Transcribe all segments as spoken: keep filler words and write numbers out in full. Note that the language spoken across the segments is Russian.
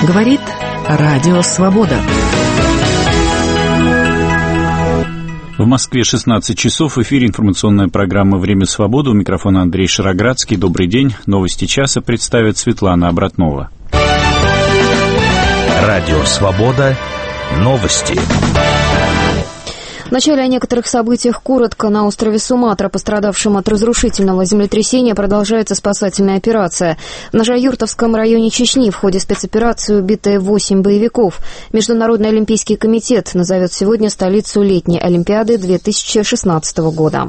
Говорит Радио Свобода. В Москве шестнадцать часов. В эфире информационная программа «Время свободы». У микрофона Андрей Шароградский. Добрый день. Новости часа представит Светлана Обратнова. Радио Свобода. Новости. Вначале о некоторых событиях коротко. На острове Суматра, пострадавшем от разрушительного землетрясения, продолжается спасательная операция. В Ножаюртовском районе Чечни в ходе спецоперации убиты восемь боевиков. Международный олимпийский комитет назовет сегодня столицу летней Олимпиады две тысячи шестнадцатого года.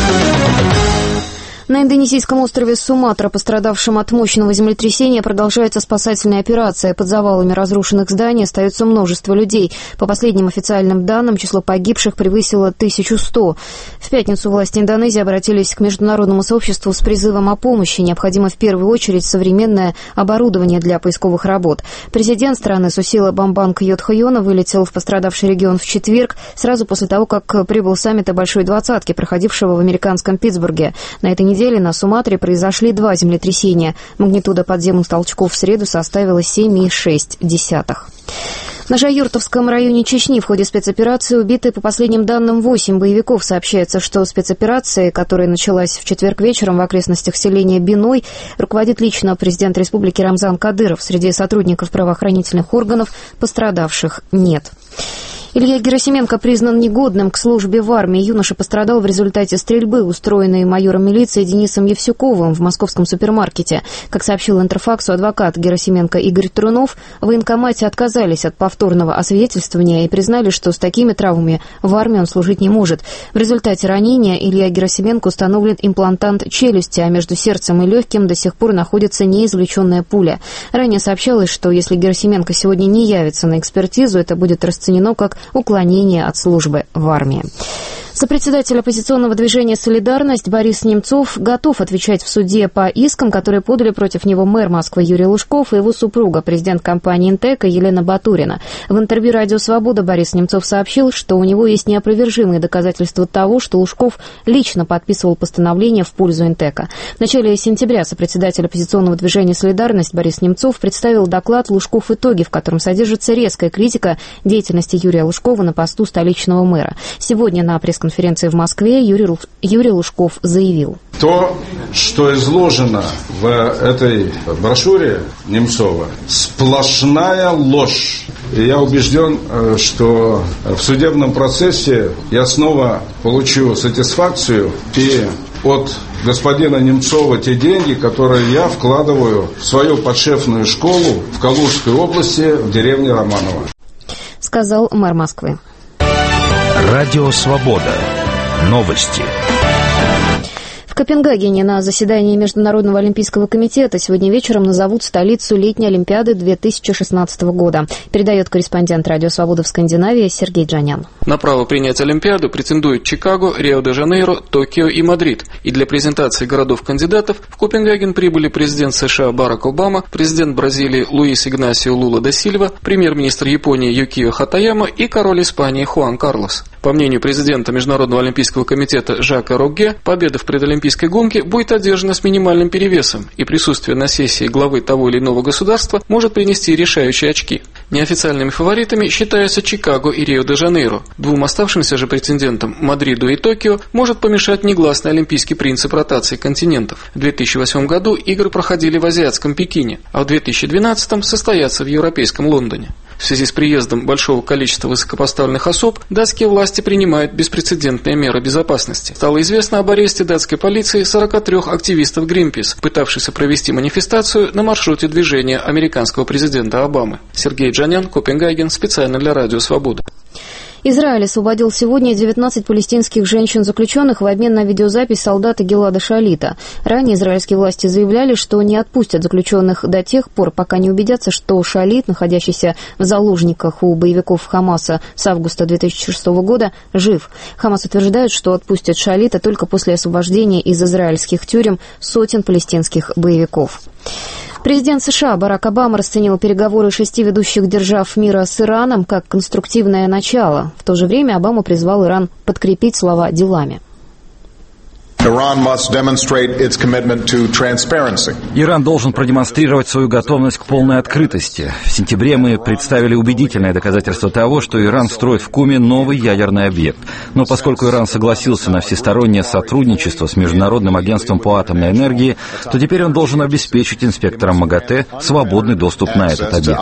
На индонезийском острове Суматра, пострадавшем от мощного землетрясения, продолжается спасательная операция. Под завалами разрушенных зданий остается множество людей. По последним официальным данным, число погибших превысило тысячу сто. В пятницу власти Индонезии обратились к международному сообществу с призывом о помощи. Необходимо в первую очередь современное оборудование для поисковых работ. Президент страны Сусило Бамбанг Йодхайоно вылетел в пострадавший регион в четверг, сразу после того, как прибыл с саммита Большой Двадцатки, проходившего в американском Питтсбурге. На этой неделе на Суматре произошли два землетрясения. Магнитуда подземных толчков в среду составила семь целых шесть десятых. В Ножаюртовском районе Чечни в ходе спецоперации убиты, по последним данным, восемь боевиков. Сообщается, что спецоперация, которая началась в четверг вечером в окрестностях селения Биной, руководит лично президент республики Рамзан Кадыров. Среди сотрудников правоохранительных органов пострадавших нет. Илья Герасименко признан негодным к службе в армии. Юноша пострадал в результате стрельбы, устроенной майором милиции Денисом Евсюковым в московском супермаркете. Как сообщил Интерфаксу адвокат Герасименко Игорь Трунов, в военкомате отказались от повторного освидетельствования и признали, что с такими травмами в армии он служить не может. В результате ранения Илья Герасименко установлен имплантант челюсти, а между сердцем и легким до сих пор находится неизвлеченная пуля. Ранее сообщалось, что если Герасименко сегодня не явится на экспертизу, это будет расценено как уклонение от службы в армии. Сопредседатель оппозиционного движения «Солидарность» Борис Немцов готов отвечать в суде по искам, которые подали против него мэр Москвы Юрий Лужков и его супруга, президент компании «Интеко» Елена Батурина. В интервью «Радио Свобода» Борис Немцов сообщил, что у него есть неопровержимые доказательства того, что Лужков лично подписывал постановление в пользу «Интеко». В начале сентября сопредседатель оппозиционного движения «Солидарность» Борис Немцов представил доклад «Лужков. Итоги», в котором содержится резкая критика деятельности Юрия Лужкова на посту столичного мэра. Сегодня на пресс конференции в Москве Юрий, Юрий Лужков заявил: то, что изложено в этой брошюре Немцова, сплошная ложь. И я убежден, что в судебном процессе я снова получу сатисфакцию и от господина Немцова те деньги, которые я вкладываю в свою подшефную школу в Калужской области, в деревне Романово. Сказал мэр Москвы. Радио Свобода. Новости. В Копенгагене на заседании Международного олимпийского комитета сегодня вечером назовут столицу летней Олимпиады две тысячи шестнадцатого года. Передает корреспондент Радио Свобода в Скандинавии Сергей Джанян. На право принять Олимпиаду претендуют Чикаго, Рио-де-Жанейро, Токио и Мадрид. И для презентации городов-кандидатов в Копенгаген прибыли президент США Барак Обама, президент Бразилии Луис Игнасио Лула да Сильва, премьер-министр Японии Юкио Хатаяма и король Испании Хуан Карлос. По мнению президента Международного олимпийского комитета Жака Рогге, победа в предолимпийской гонке будет одержана с минимальным перевесом, и присутствие на сессии главы того или иного государства может принести решающие очки. Неофициальными фаворитами считаются Чикаго и Рио-де-Жанейро. Двум оставшимся же претендентам, Мадриду и Токио, может помешать негласный олимпийский принцип ротации континентов. В две тысячи восьмом году игры проходили в азиатском Пекине, а в две тысячи двенадцатом состоятся в европейском Лондоне. В связи с приездом большого количества высокопоставленных особ датские власти принимают беспрецедентные меры безопасности. Стало известно об аресте датской полиции сорока трёх активистов Greenpeace, пытавшихся провести манифестацию на маршруте движения американского президента Обамы. Сергей Джанян, Копенгаген, специально для Радио Свобода. Израиль освободил сегодня девятнадцать палестинских женщин-заключенных в обмен на видеозапись солдата Гилада Шалита. Ранее израильские власти заявляли, что не отпустят заключенных до тех пор, пока не убедятся, что Шалит, находящийся в заложниках у боевиков Хамаса с августа две тысячи шестого года, жив. Хамас утверждает, что отпустит Шалита только после освобождения из израильских тюрем сотен палестинских боевиков. Президент США Барак Обама расценил переговоры шести ведущих держав мира с Ираном как конструктивное начало. В то же время Обама призвал Иран подкрепить слова делами. Иран должен продемонстрировать свою готовность к полной открытости. В сентябре мы представили убедительное доказательство того, что Иран строит в Куме новый ядерный объект. Но поскольку Иран согласился на всестороннее сотрудничество с Международным агентством по атомной энергии, то теперь он должен обеспечить инспекторам МАГАТЭ свободный доступ на этот объект.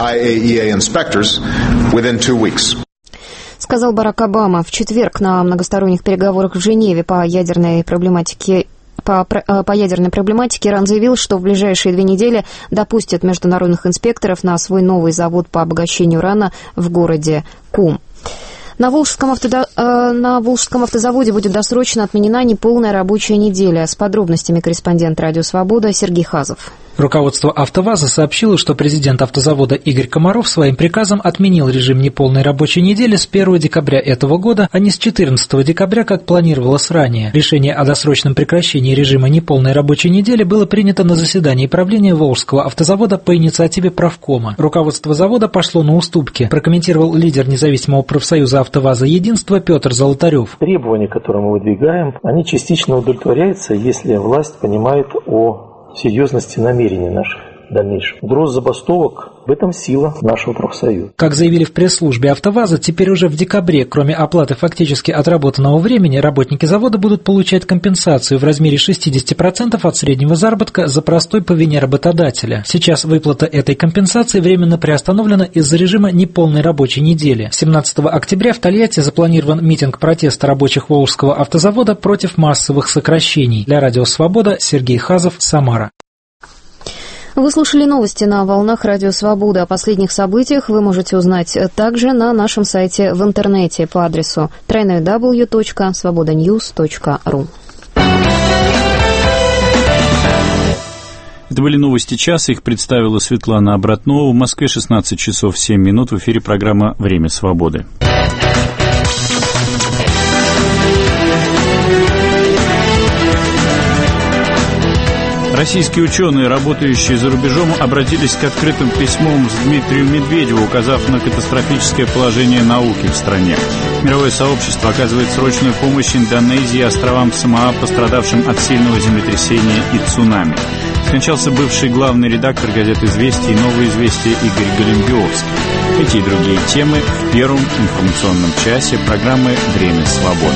Сказал Барак Обама в четверг на многосторонних переговорах в Женеве по ядерной проблематике. По, по ядерной проблематике Иран заявил, что в ближайшие две недели допустит международных инспекторов на свой новый завод по обогащению урана в городе Кум. На Волжском, автодо... на Волжском автозаводе будет досрочно отменена неполная рабочая неделя. С подробностями корреспондент «Радио Свобода» Сергей Хазов. Руководство «АвтоВАЗа» сообщило, что президент автозавода Игорь Комаров своим приказом отменил режим неполной рабочей недели с первого декабря этого года, а не с четырнадцатого декабря, как планировалось ранее. Решение о досрочном прекращении режима неполной рабочей недели было принято на заседании правления Волжского автозавода по инициативе правкома. Руководство завода пошло на уступки, прокомментировал лидер независимого профсоюза «АвтоВАЗа Единство» Петр Золотарев. Требования, которые мы выдвигаем, они частично удовлетворяются, если власть понимает о серьезности намерений наших дальнейших. Угроза забастовок – в этом сила нашего профсоюза. Как заявили в пресс-службе «АвтоВАЗа», теперь уже в декабре, кроме оплаты фактически отработанного времени, работники завода будут получать компенсацию в размере шестьдесят процентов от среднего заработка за простой по вине работодателя. Сейчас выплата этой компенсации временно приостановлена из-за режима неполной рабочей недели. семнадцатого октября в Тольятти запланирован митинг протеста рабочих Волжского автозавода против массовых сокращений. Для «Радио Свобода» Сергей Хазов, Самара. Вы слушали новости на волнах «Радио Свобода». О последних событиях вы можете узнать также на нашем сайте в интернете по адресу дабл ю дабл ю дабл ю точка свобода ньюс точка ру. Это были новости часа, их представила Светлана Обратнова. В Москве шестнадцать часов семь минут, в эфире программа «Время свободы». Российские ученые, работающие за рубежом, обратились к открытым письмам с Дмитрием Медведеву, указав на катастрофическое положение науки в стране. Мировое сообщество оказывает срочную помощь Индонезии и островам Самоа, пострадавшим от сильного землетрясения и цунами. Скончался бывший главный редактор газет «Известия» и «Новые известия» Игорь Голембиовский. Эти и другие темы в первом информационном часе программы «Время свободы».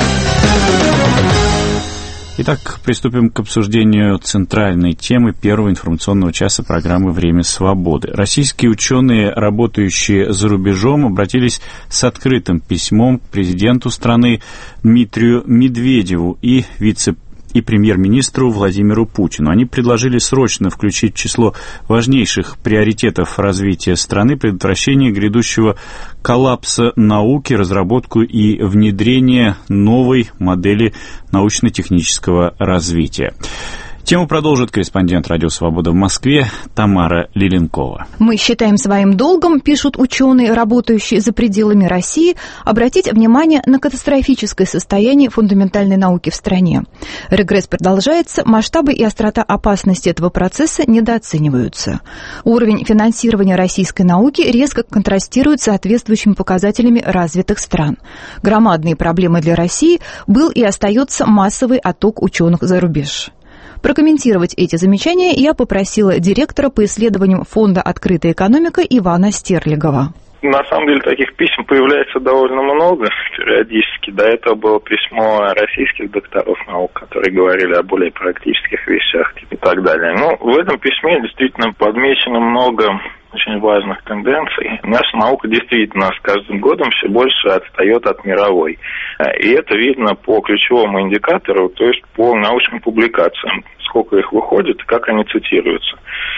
Итак, приступим к обсуждению центральной темы первого информационного часа программы «Время свободы». Российские ученые, работающие за рубежом, обратились с открытым письмом к президенту страны Дмитрию Медведеву и вице-президенту и премьер-министру Владимиру Путину. Они предложили срочно включить в число важнейших приоритетов развития страны предотвращение грядущего коллапса науки, разработку и внедрение новой модели научно-технического развития. Тему продолжит корреспондент «Радио Свобода» в Москве Тамара Лиленкова. Мы считаем своим долгом, пишут ученые, работающие за пределами России, обратить внимание на катастрофическое состояние фундаментальной науки в стране. Регресс продолжается, масштабы и острота опасности этого процесса недооцениваются. Уровень финансирования российской науки резко контрастирует с соответствующими показателями развитых стран. Громадные проблемы для России был и остается массовый отток ученых за рубеж. Прокомментировать эти замечания я попросила директора по исследованиям Фонда «Открытая экономика» Ивана Стерлигова. На самом деле таких писем появляется довольно много периодически. До этого было письмо российских докторов наук, которые говорили о более практических вещах и так далее. Но в этом письме действительно подмечено много очень важных тенденций. Наша наука действительно с каждым годом все больше отстает от мировой. И это видно по ключевому индикатору, то есть по научным публикациям, сколько их выходит и как они цитируются.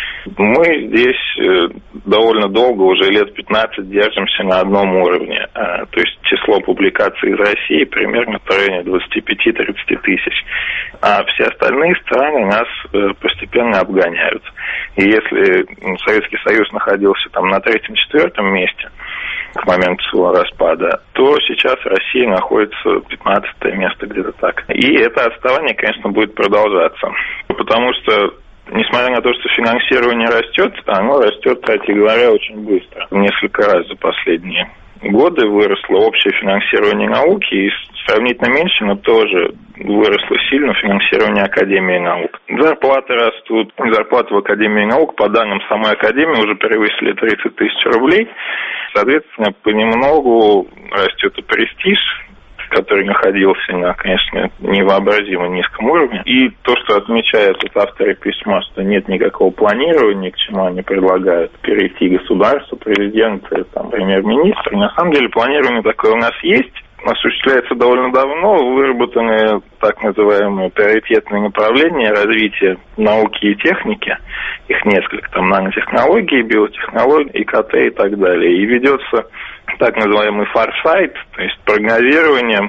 Мы здесь довольно долго, уже лет пятнадцать, держимся на одном уровне. То есть число публикаций из России примерно в районе двадцать пять - тридцать тысяч. А все остальные страны нас постепенно обгоняют. И если Советский Союз находился там на третьем-четвертом месте к моменту своего распада, то сейчас Россия находится пятнадцатое место, где-то так. И это отставание, конечно, будет продолжаться. Потому что, несмотря на то, что финансирование растет, оно растет, кстати говоря, очень быстро. Несколько раз за последние годы выросло общее финансирование науки, и сравнительно меньше, но тоже выросло сильно финансирование Академии наук. Зарплаты растут. Зарплаты в Академии наук, по данным самой Академии, уже превысили тридцать тысяч рублей. Соответственно, понемногу растет и престиж, который находился на, конечно, невообразимо низком уровне. И то, что отмечают вот авторы письма, что нет никакого планирования, к чему они предлагают перейти государство, президент, там, премьер-министр. На самом деле планирование такое у нас есть, осуществляется довольно давно, выработаны так называемые приоритетные направления развития науки и техники. Их несколько, там нанотехнологии, биотехнологии, ИКТ и так далее. И ведется так называемый форсайт, то есть прогнозирование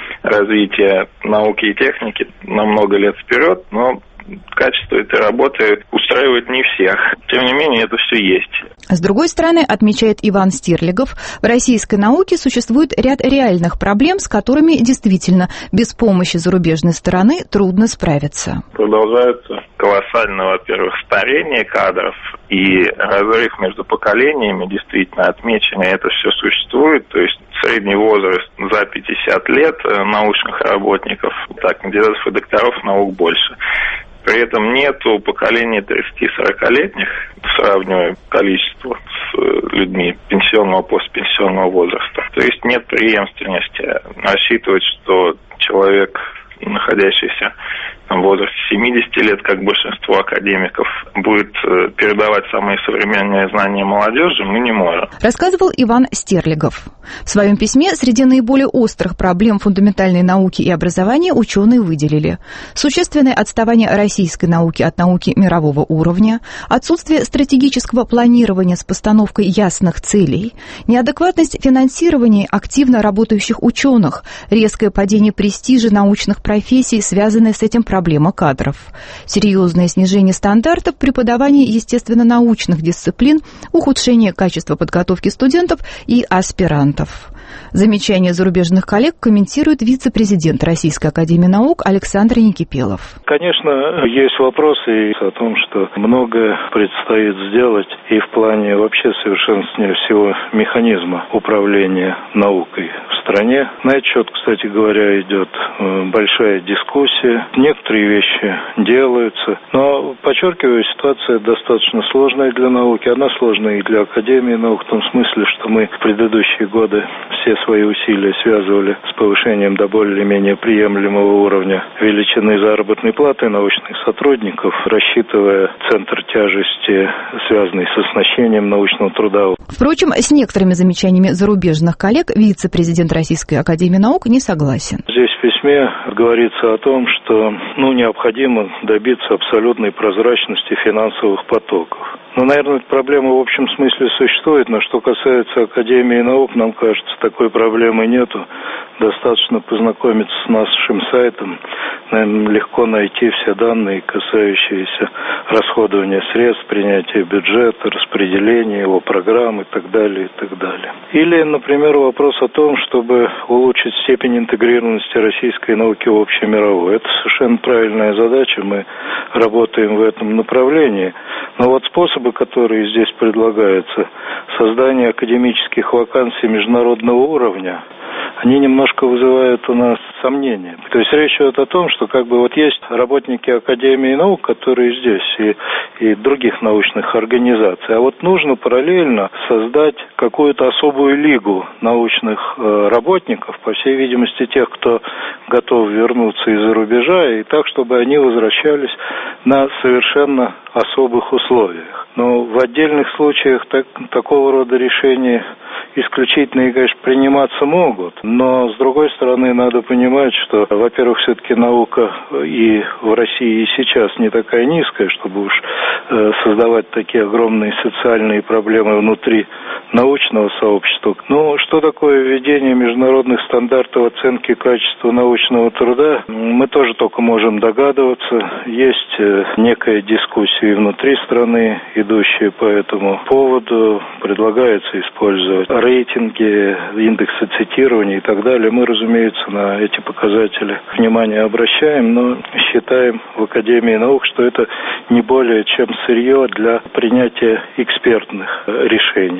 развития науки и техники на много лет вперед, но качество этой работы устраивает не всех. Тем не менее, это все есть. С другой стороны, отмечает Иван Стерлигов, в российской науке существует ряд реальных проблем, с которыми действительно без помощи зарубежной стороны трудно справиться. Продолжается колоссальное, во-первых, старение кадров и разрыв между поколениями действительно отмечен, и это все существует. То есть средний возраст за пятьдесят лет научных работников, так, кандидатов и докторов наук больше. При этом нету поколения тридцати-сорокалетних, сравнивая количество с людьми пенсионного, постпенсионного возраста. То есть нет преемственности. Рассчитывать, что человек, находящийся в возрасте семидесяти лет, как большинство академиков, будет передавать самые современные знания молодежи, мы не можем. Рассказывал Иван Стерлигов. В своем письме среди наиболее острых проблем фундаментальной науки и образования ученые выделили существенное отставание российской науки от науки мирового уровня, отсутствие стратегического планирования с постановкой ясных целей, неадекватность финансирования активно работающих ученых, резкое падение престижа научных профессий, связанное с этим проблема кадров, серьезное снижение стандартов преподавания естественно-научных дисциплин, ухудшение качества подготовки студентов и аспирантов. Замечания зарубежных коллег комментирует вице-президент Российской академии наук Александр Никипелов. Конечно, есть вопросы о том, что многое предстоит сделать и в плане вообще совершенствования всего механизма управления наукой в стране. На этот счет, кстати говоря, идет большая дискуссия. Некоторые вещи делаются, но, подчеркиваю, ситуация достаточно сложная для науки. Она сложная и для Академии наук в том смысле, что мы в предыдущие годы все свои усилия связывали с повышением до более-менее приемлемого уровня величины заработной платы научных сотрудников, рассчитывая центр тяжести, связанный с оснащением научного труда. Впрочем, с некоторыми замечаниями зарубежных коллег вице-президент Российской академии наук не согласен. Здесь в письме говорится о том, что ну, необходимо добиться абсолютной прозрачности финансовых потоков. Ну, наверное, эта проблема в общем смысле существует, но что касается Академии наук, нам кажется, такой проблемы нету. Достаточно познакомиться с нашим сайтом. Наверное, легко найти все данные, касающиеся расходования средств, принятия бюджета, распределения его программ и так далее, и так далее. Или, например, вопрос о том, чтобы улучшить степень интегрированности российской науки в общемировую. Это совершенно правильная задача, мы работаем в этом направлении. Но вот способы, которые здесь предлагаются, создание академических вакансий международного уровня, они немножко вызывают у нас сомнения. То есть речь идет о том, что как бы вот есть работники Академии наук, которые здесь, и, и других научных организаций, а вот нужно параллельно создать какую-то особую лигу научных э, работников, по всей видимости, тех, кто готов вернуться из-за рубежа, и так, чтобы они возвращались на совершенно особых условиях. Но в отдельных случаях так, такого рода решения исключительные, конечно, приниматься могут, но, с другой стороны, надо понимать, что, во-первых, все-таки наука и в России и сейчас не такая низкая, чтобы уж э, создавать такие огромные социальные проблемы внутри научного сообщества. Но что такое введение международных стандартов оценки качества научного труда, мы тоже только можем догадываться. Есть э, некая дискуссия и внутри страны, идущая по этому поводу. Предлагается использовать рейтинги, индексы цитирования и так далее. Мы, разумеется, на эти показатели внимание обращаем, но считаем в Академии наук, что это не более чем сырье для принятия экспертных решений.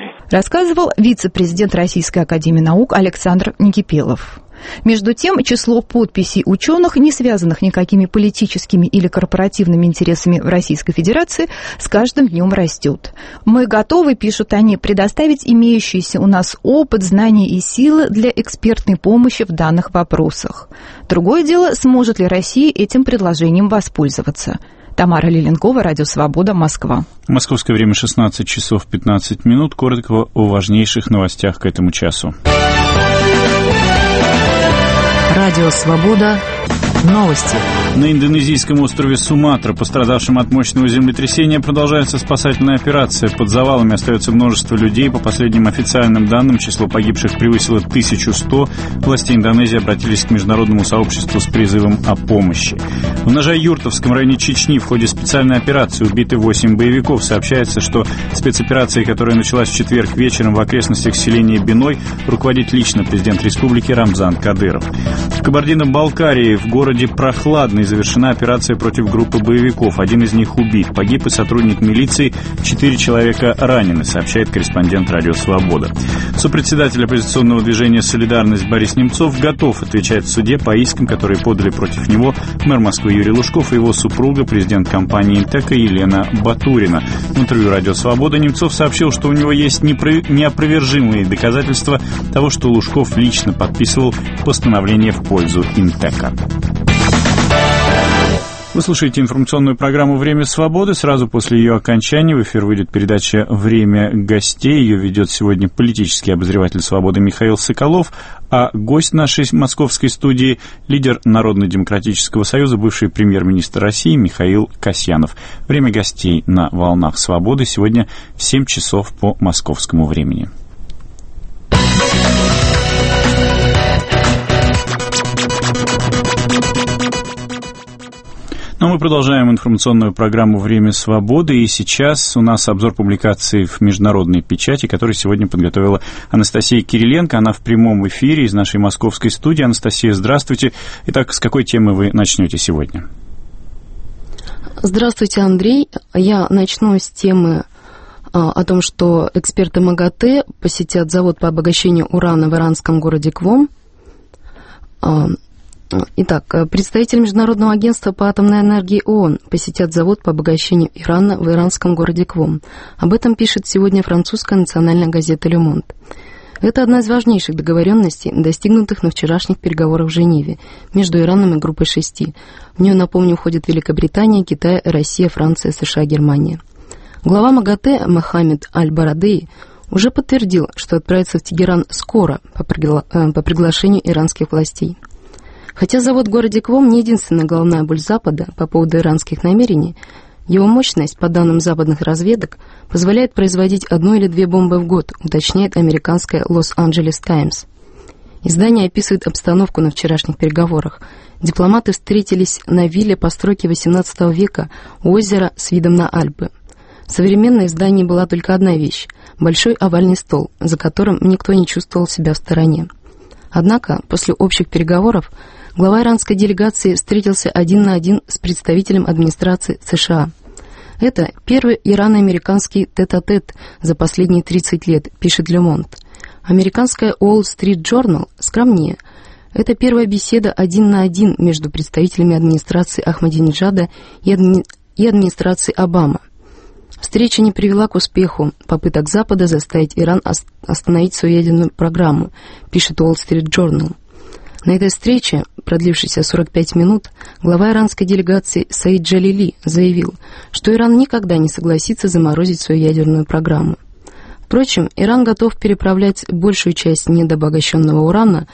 рассказывал вице-президент Российской академии наук Александр Некипелов. Между тем, число подписей ученых, не связанных никакими политическими или корпоративными интересами в Российской Федерации, с каждым днем растет. Мы готовы, пишут они, предоставить имеющийся у нас опыт, знания и силы для экспертной помощи в данных вопросах. Другое дело, сможет ли Россия этим предложением воспользоваться. Тамара Лиленкова, Радио Свобода, Москва. Московское время шестнадцать часов пятнадцать минут. Коротко о важнейших новостях к этому часу. Радио Свобода. Новости. На индонезийском острове Суматра, пострадавшем от мощного землетрясения, продолжается спасательная операция. Под завалами остается множество людей. По последним официальным данным, число погибших превысило тысячу сто. Власти Индонезии обратились к международному сообществу с призывом о помощи. В Ножа-Юртовском районе Чечни в ходе специальной операции убиты восемь боевиков. Сообщается, что спецоперацией, которая началась в четверг вечером в окрестностях селения Биной, руководит лично президент республики Рамзан Кадыров. В Кабардино-Балкарии в городе Прохладный завершена операция против группы боевиков. Один из них убит. Погиб и сотрудник милиции. Четыре человека ранены, сообщает корреспондент Радио Свобода. Сопредседатель оппозиционного движения «Солидарность» Борис Немцов готов отвечать в суде по искам, которые подали против него мэр Москвы Юрий Лужков и его супруга, президент компании «Интека» Елена Батурина. В интервью Радио Свобода Немцов сообщил, что у него есть неопровержимые доказательства того, что Лужков лично подписывал постановление в пользу «Интека». Вы слушаете информационную программу «Время свободы». Сразу после ее окончания в эфир выйдет передача «Время гостей». Ее ведет сегодня политический обозреватель «Свободы» Михаил Соколов, а гость нашей московской студии – лидер Народно-демократического союза, бывший премьер-министр России Михаил Касьянов. Время гостей на волнах «Свободы» сегодня в семь часов по московскому времени. Но мы продолжаем информационную программу «Время свободы», и сейчас у нас обзор публикаций в международной печати, который сегодня подготовила Анастасия Кириленко. Она в прямом эфире из нашей московской студии. Анастасия, здравствуйте. Итак, с какой темы вы начнете сегодня? Здравствуйте, Андрей. Я начну с темы о том, что эксперты МАГАТЭ посетят завод по обогащению урана в иранском городе Квом. Итак, представители Международного агентства по атомной энергии ООН посетят завод по обогащению урана в иранском городе Квом. Об этом пишет сегодня французская национальная газета «Ле Монд». Это одна из важнейших договоренностей, достигнутых на вчерашних переговорах в Женеве между Ираном и группой шести. В нее, напомню, входят Великобритания, Китай, Россия, Франция, США, Германия. Глава МАГАТЭ Мохаммед Аль-Барадеи уже подтвердил, что отправится в Тегеран скоро по, пригла... по приглашению иранских властей. Хотя завод в городе Квом не единственная головная боль Запада по поводу иранских намерений, его мощность, по данным западных разведок, позволяет производить одну или две бомбы в год, уточняет американская Лос-Анджелес Таймс. Издание описывает обстановку на вчерашних переговорах. Дипломаты встретились на вилле постройки восемнадцатого века у озера с видом на Альпы. В современном издании была только одна вещь – большой овальный стол, за которым никто не чувствовал себя в стороне. Однако, после общих переговоров, глава иранской делегации встретился один на один с представителем администрации США. Это первый ирано-американский тет-а-тет за последние тридцать лет, пишет Ле Монд. Американская Wall Street Journal скромнее. Это первая беседа один на один между представителями администрации Ахмадинеджада и, адми... и администрации Обамы. Встреча не привела к успеху попыток Запада заставить Иран остановить свою ядерную программу, пишет Wall Street Journal. На этой встрече, продлившейся сорок пять минут, глава иранской делегации Саид Джалили заявил, что Иран никогда не согласится заморозить свою ядерную программу. Впрочем, Иран готов переправлять большую часть недообогащенного урана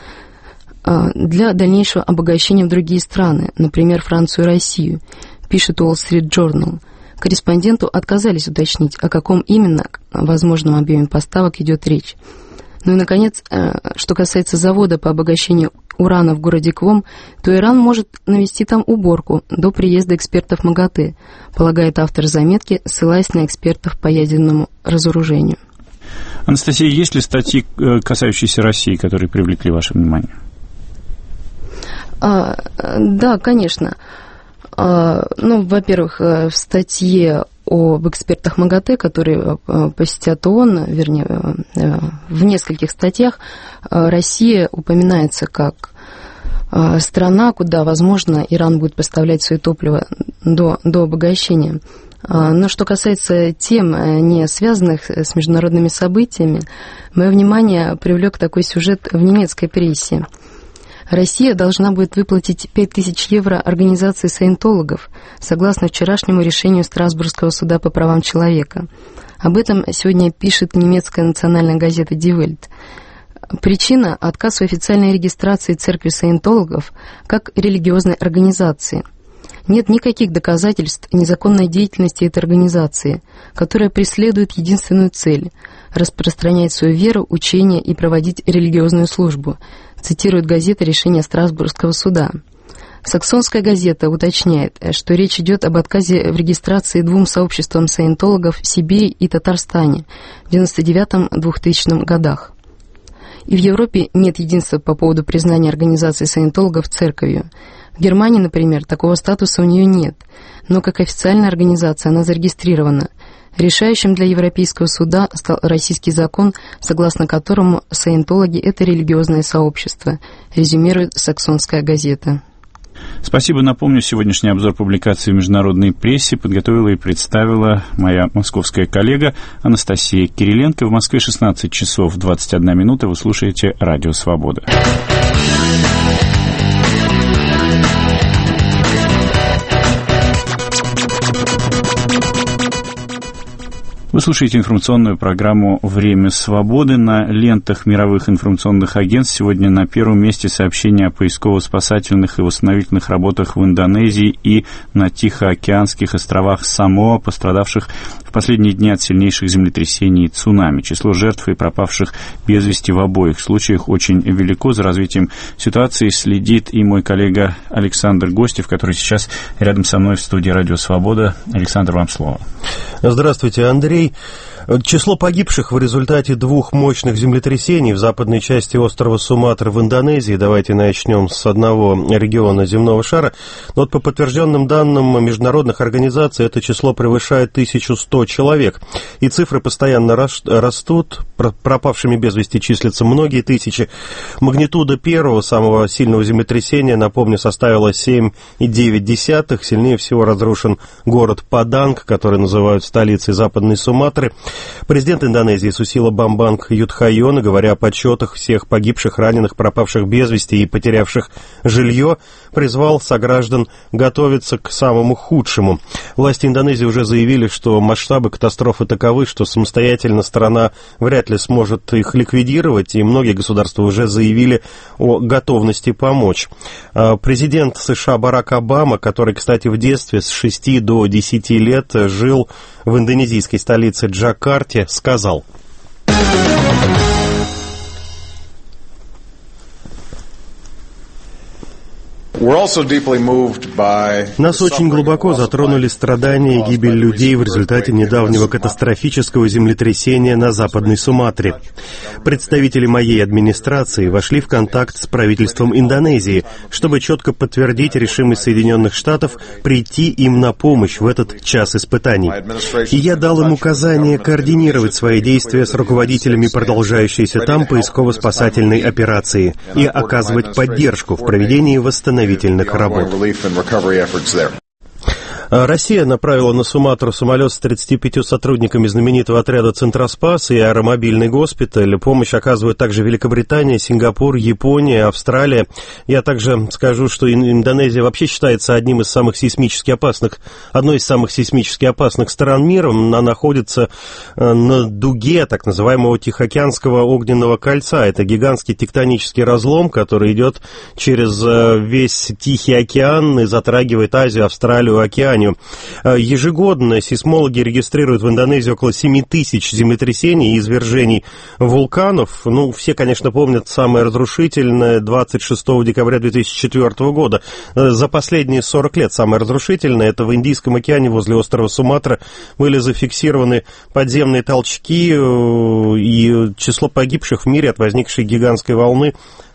для дальнейшего обогащения в другие страны, например, Францию и Россию, пишет Wall Street Journal. Корреспонденту отказались уточнить, о каком именно возможном объеме поставок идет речь. Ну и, наконец, что касается завода по обогащению урана в городе Квом, то Иран может навести там уборку до приезда экспертов МАГАТЭ, полагает автор заметки, ссылаясь на экспертов по ядерному разоружению. Анастасия, есть ли статьи, касающиеся России, которые привлекли ваше внимание? А, да, конечно. Ну, во-первых, в статье об экспертах МАГАТЭ, которые посетят ООН, вернее, в нескольких статьях Россия упоминается как страна, куда, возможно, Иран будет поставлять свое топливо до, до обогащения. Но что касается тем, не связанных с международными событиями, мое внимание привлек такой сюжет в немецкой прессе. Россия должна будет выплатить пять тысяч евро организации саентологов, согласно вчерашнему решению Страсбургского суда по правам человека. Об этом сегодня пишет немецкая национальная газета Die Welt. Причина – отказ в официальной регистрации церкви саентологов как религиозной организации. Нет никаких доказательств незаконной деятельности этой организации, которая преследует единственную цель – распространять свою веру, учение и проводить религиозную службу, цитирует газета решение Страсбургского суда. Саксонская газета уточняет, что речь идет об отказе в регистрации двум сообществам саентологов в Сибири и Татарстане в девяносто девятом — двухтысячном годах. И в Европе нет единства по поводу признания организации саентологов церковью. В Германии, например, такого статуса у нее нет, но как официальная организация она зарегистрирована. Решающим для Европейского суда стал российский закон, согласно которому саентологи – это религиозное сообщество, резюмирует Саксонская газета. Спасибо. Напомню, сегодняшний обзор публикаций в международной прессе подготовила и представила моя московская коллега Анастасия Кириленко. В Москве шестнадцать часов двадцать одна минута. Вы слушаете «Радио Свобода». Вы слушаете информационную программу «Время свободы». На лентах мировых информационных агентств сегодня на первом месте сообщения о поисково-спасательных и восстановительных работах в Индонезии и на Тихоокеанских островах Самоа, пострадавших в последние дни от сильнейших землетрясений и цунами. Число жертв и пропавших без вести в обоих случаях очень велико. За развитием ситуации следит и мой коллега Александр Гостев, который сейчас рядом со мной в студии «Радио Свобода». Александр, вам слово. Здравствуйте, Андрей. Число погибших в результате двух мощных землетрясений в западной части острова Суматра в Индонезии, давайте начнем с одного региона земного шара, но вот по подтвержденным данным международных организаций это число превышает тысячу сто человек, и цифры постоянно растут, пропавшими без вести числятся многие тысячи. Магнитуда первого, самого сильного землетрясения, напомню, составила семь и девять десятых, сильнее всего разрушен город Паданг, который называют столицей западной Суматры. Президент Индонезии Сусило Бамбанг Юдхайона, говоря о подсчетах всех погибших, раненых, пропавших без вести и потерявших жилье, призвал сограждан готовиться к самому худшему. Власти Индонезии уже заявили, что масштабы катастрофы таковы, что самостоятельно страна вряд ли сможет их ликвидировать, и многие государства уже заявили о готовности помочь. Президент США Барак Обама, который, кстати, в детстве с шести до десяти лет жил в индонезийской столице Джакарте, сказал: Нас очень глубоко затронули страдания и гибель людей в результате недавнего катастрофического землетрясения на Западной Суматре. Представители моей администрации вошли в контакт с правительством Индонезии, чтобы четко подтвердить решимость Соединенных Штатов прийти им на помощь в этот час испытаний. И я дал им указание координировать свои действия с руководителями продолжающейся там поисково-спасательной операции и оказывать поддержку в проведении восстановительных работ. Россия направила на Суматру самолет с тридцатью пятью сотрудниками знаменитого отряда «Центроспас» и аэромобильный госпиталь. Помощь оказывают также Великобритания, Сингапур, Япония, Австралия. Я также скажу, что Индонезия вообще считается одним из самых сейсмически опасных, одной из самых сейсмически опасных стран мира. Она находится на дуге так называемого Тихоокеанского огненного кольца. Это гигантский тектонический разлом, который идет через весь Тихий океан и затрагивает Азию, Австралию, Океанию. Ежегодно сейсмологи регистрируют в Индонезии около семи тысяч землетрясений и извержений вулканов. Ну, все, конечно, помнят самое разрушительное двадцать шестого декабря две тысячи четвёртого года. За последние сорок лет самое разрушительное — это в Индийском океане возле острова Суматра были зафиксированы подземные толчки, и число погибших в мире от возникшей гигантской волны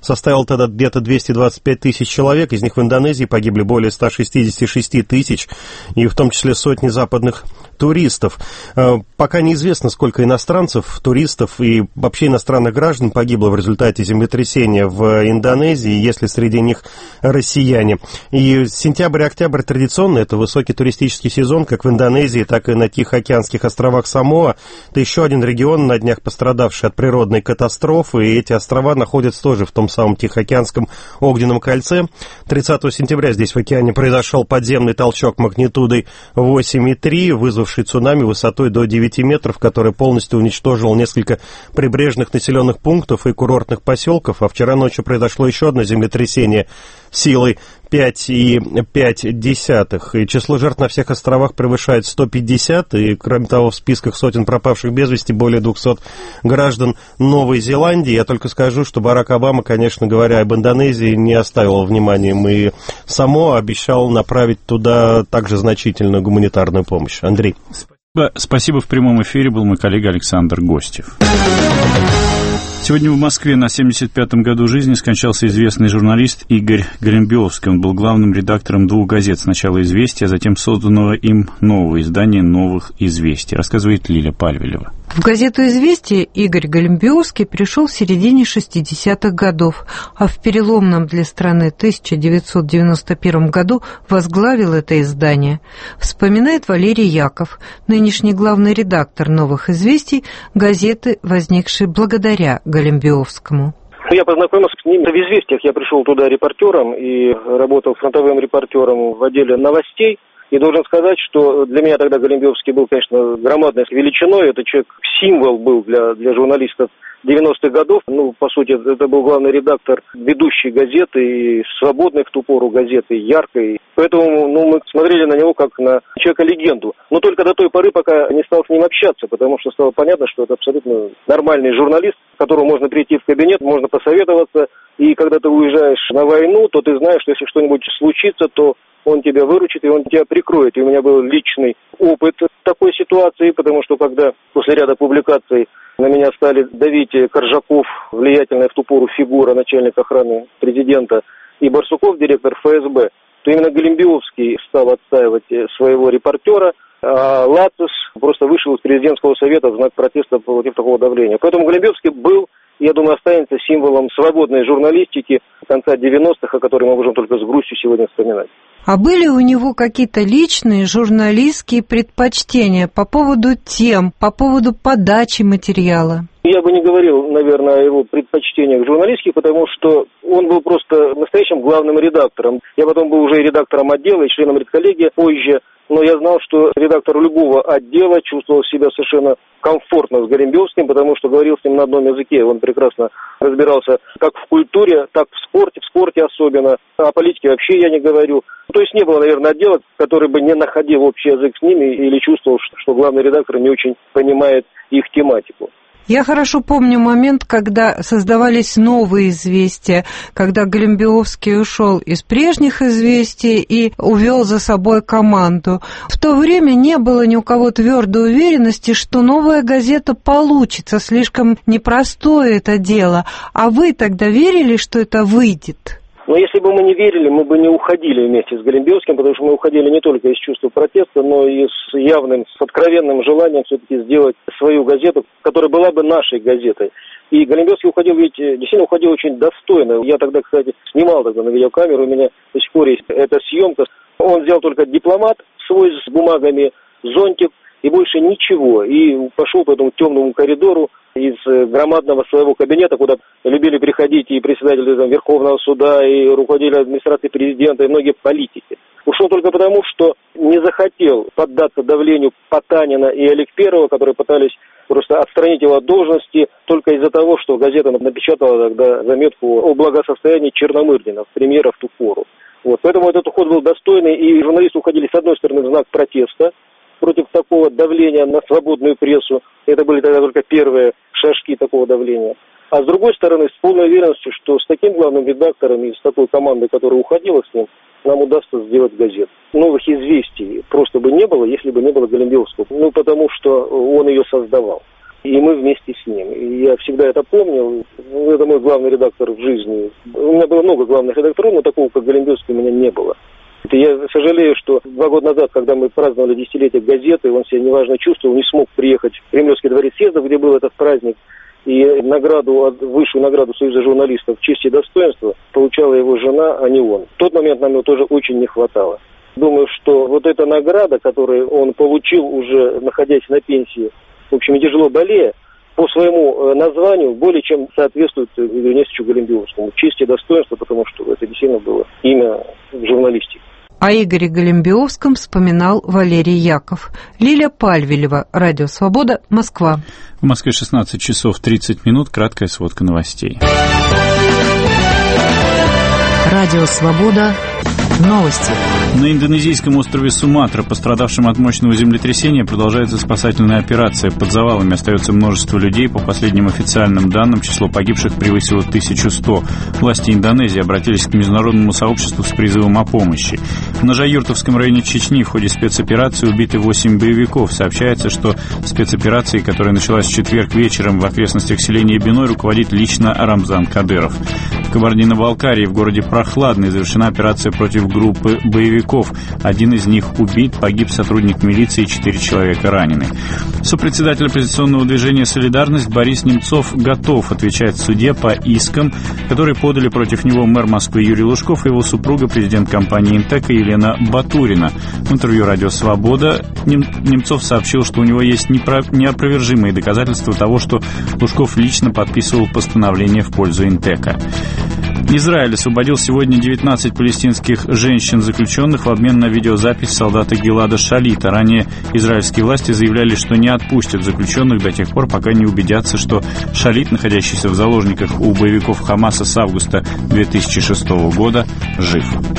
составил тогда где-то двести двадцать пять тысяч человек, из них в Индонезии погибли более ста шестидесяти шести тысяч, и в том числе сотни западных туристов. Пока неизвестно, сколько иностранцев, туристов и вообще иностранных граждан погибло в результате землетрясения в Индонезии, если среди них россияне. И сентябрь-октябрь традиционно это высокий туристический сезон, как в Индонезии, так и на Тихоокеанских островах Самоа. Это еще один регион, на днях пострадавший от природной катастрофы, и эти острова находятся тоже в том самом Тихоокеанском огненном кольце. тридцатого сентября здесь в океане произошел подземный толчок магнитудой восемь и три, вызвавший цунами высотой до девяти метров, который полностью уничтожил несколько прибрежных населенных пунктов и курортных поселков. А вчера ночью произошло еще одно землетрясение силой пять и пять десятых. И число жертв на всех островах превышает сто пятьдесят. И, кроме того, в списках сотен пропавших без вести более двухсот граждан Новой Зеландии. Я только скажу, что Барак Обама, конечно говоря, об Индонезии не оставил вниманием. И Самоа обещал направить туда также значительную гуманитарную помощь. Андрей. Спасибо. В прямом эфире был мой коллега Александр Гостев. Сегодня в Москве на семьдесят пятом году жизни скончался известный журналист Игорь Голембиовский. Он был главным редактором двух газет, сначала «Известия», а затем созданного им нового издания «Новых известий». Рассказывает Лиля Пальвелева. В газету «Известия» Игорь Голембиовский пришел в середине шестидесятых годов, а в переломном для страны тысяча девятьсот девяносто первом году возглавил это издание. Вспоминает Валерий Яков, нынешний главный редактор «Новых известий», газеты, возникшей благодаря Голембиовскому. Я познакомился с ними в «Известиях». Я пришел туда репортером и работал фронтовым репортером в отделе новостей. И должен сказать, что для меня тогда Голембиовский был, конечно, громадной величиной. Это человек-символ был для, для журналистов девяностых годов. Ну, по сути, это был главный редактор ведущей газеты, и свободной в ту пору газеты, яркой. Поэтому ну, мы смотрели на него как на человека-легенду. Но только до той поры, пока не стал с ним общаться, потому что стало понятно, что это абсолютно нормальный журналист, к которому можно прийти в кабинет, можно посоветоваться. И когда ты уезжаешь на войну, то ты знаешь, что если что-нибудь случится, то он тебя выручит, и он тебя прикроет. И у меня был личный опыт такой ситуации, потому что когда после ряда публикаций на меня стали давить Коржаков, влиятельная в ту пору фигура, начальник охраны президента, и Барсуков, директор эф эс бэ, то именно Голембиовский стал отстаивать своего репортера, а Лацис просто вышел из президентского совета в знак протеста против такого давления. Поэтому Голембиовский был, я думаю, останется символом свободной журналистики конца девяностых, о которой мы можем только с грустью сегодня вспоминать. А были у него какие-то личные журналистские предпочтения по поводу тем, по поводу подачи материала? Я бы не говорил, наверное, о его предпочтениях журналистских, потому что он был просто настоящим главным редактором. Я потом был уже и редактором отдела, и членом редколлегии позже. Но я знал, что редактор любого отдела чувствовал себя совершенно комфортно с Голембиовским, потому что говорил с ним на одном языке. Он прекрасно разбирался как в культуре, так в спорте, в спорте особенно. О политике вообще я не говорю. То есть не было, наверное, отдела, который бы не находил общий язык с ними или чувствовал, что главный редактор не очень понимает их тематику. Я хорошо помню момент, когда создавались новые известия, когда Голембиовский ушел из прежних известий и увел за собой команду. В то время не было ни у кого твердой уверенности, что новая газета получится, слишком непростое это дело. А вы тогда верили, что это выйдет? Но если бы мы не верили, мы бы не уходили вместе с Голембиовским, потому что мы уходили не только из чувства протеста, но и с явным, с откровенным желанием все-таки сделать свою газету, которая была бы нашей газетой. И Голембиовский уходил, ведь действительно уходил очень достойно. Я тогда, кстати, снимал тогда на видеокамеру, у меня до сих пор есть эта съемка. Он взял только дипломат свой с бумагами, зонтик и больше ничего. И пошел по этому темному коридору из громадного своего кабинета, куда любили приходить и председатели там, Верховного суда, и руководители администрации президента, и многие политики. Ушел только потому, что не захотел поддаться давлению Потанина и Аликперова, которые пытались просто отстранить его от должности только из-за того, что газета напечатала тогда заметку о благосостоянии Черномырдина, премьера в ту пору. Вот. Поэтому этот уход был достойный, и журналисты уходили, с одной стороны, в знак протеста против такого давления на свободную прессу. Это были тогда только первые шажки такого давления. А с другой стороны, с полной уверенностью, что с таким главным редактором и с такой командой, которая уходила с ним, нам удастся сделать газету. Новых известий просто бы не было, если бы не было Голембиовского. Ну, потому что он ее создавал. И мы вместе с ним. И я всегда это помнил. Это мой главный редактор в жизни. У меня было много главных редакторов, но такого, как Голембевский, у меня не было. Я сожалею, что два года назад, когда мы праздновали десятилетие газеты, он себя неважно чувствовал, не смог приехать в Кремлевский дворец съездов, где был этот праздник. И награду, высшую награду Союза журналистов «Честь и достоинство» получала его жена, а не он. В тот момент нам его тоже очень не хватало. Думаю, что вот эта награда, которую он получил уже находясь на пенсии, в общем, тяжело болея, по своему названию более чем соответствует Игорю Нестеровичу Голембевскому. «Честь и достоинство», потому что это действительно было имя в журналистике. О Игоре Голембевском вспоминал Валерий Яков. Лилия Пальвелева, Радио Свобода, Москва. В Москве шестнадцать часов тридцать минут. Краткая сводка новостей. Радио Свобода. Новости. На индонезийском острове Суматра, пострадавшем от мощного землетрясения, продолжается спасательная операция. Под завалами остается множество людей. По последним официальным данным, число погибших превысило тысячу сто. Власти Индонезии обратились к международному сообществу с призывом о помощи. В Нажаюртовском районе Чечни в ходе спецоперации убиты восемь боевиков. Сообщается, что спецоперацией, которая началась в четверг вечером в окрестностях селения Биной, руководит лично Рамзан Кадыров. В Кабардино-Балкарии в городе Прохладный завершена операция против группы боевиков. Один из них убит, погиб сотрудник милиции, четыре человека ранены. Сопредседатель оппозиционного движения «Солидарность» Борис Немцов готов отвечать в суде по искам, которые подали против него мэр Москвы Юрий Лужков и его супруга, президент компании «Интека» Елена Батурина. В интервью «Радио Свобода» Немцов сообщил, что у него есть неопровержимые доказательства того, что Лужков лично подписывал постановление в пользу «Интека». Израиль освободил сегодня девятнадцать палестинских женщин-заключенных в обмен на видеозапись солдата Гилада Шалита. Ранее израильские власти заявляли, что не отпустят заключенных до тех пор, пока не убедятся, что Шалит, находящийся в заложниках у боевиков Хамаса с августа две тысячи шестого года, жив.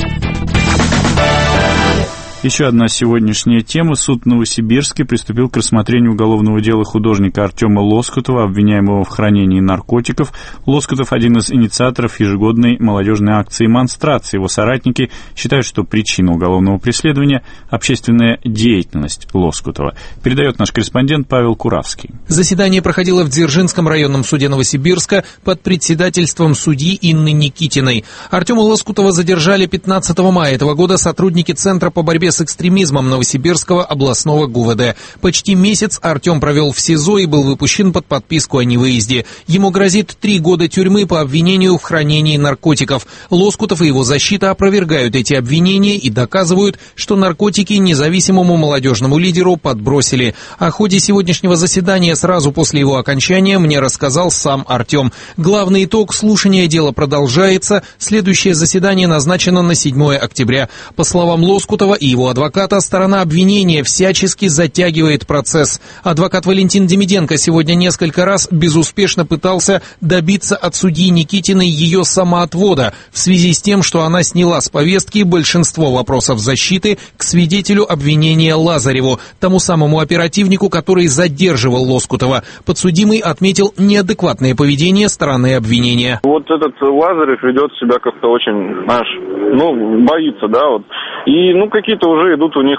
Еще одна сегодняшняя тема. Суд в Новосибирске приступил к рассмотрению уголовного дела художника Артема Лоскутова, обвиняемого в хранении наркотиков. Лоскутов – один из инициаторов ежегодной молодежной акции «Монстрация». Его соратники считают, что причина уголовного преследования – общественная деятельность Лоскутова. Передает наш корреспондент Павел Куравский. Заседание проходило в Дзержинском районном суде Новосибирска под председательством судьи Инны Никитиной. Артема Лоскутова задержали пятнадцатого мая этого года сотрудники Центра по борьбе с экстремизмом Новосибирского областного ГУВД. Почти месяц Артем провел в СИЗО и был выпущен под подписку о невыезде. Ему грозит три года тюрьмы по обвинению в хранении наркотиков. Лоскутов и его защита опровергают эти обвинения и доказывают, что наркотики независимому молодежному лидеру подбросили. О ходе сегодняшнего заседания сразу после его окончания мне рассказал сам Артем. Главный итог: слушания дела продолжается. Следующее заседание назначено на седьмое октября. По словам Лоскутова и его адвоката, сторона обвинения всячески затягивает процесс. Адвокат Валентин Демиденко сегодня несколько раз безуспешно пытался добиться от судьи Никитиной ее самоотвода в связи с тем, что она сняла с повестки большинство вопросов защиты к свидетелю обвинения Лазареву, тому самому оперативнику, который задерживал Лоскутова. Подсудимый отметил неадекватное поведение стороны обвинения. Вот этот Лазарев ведет себя как-то очень, знаешь, ну, боится, да, вот. И, ну, какие-то уже идут у них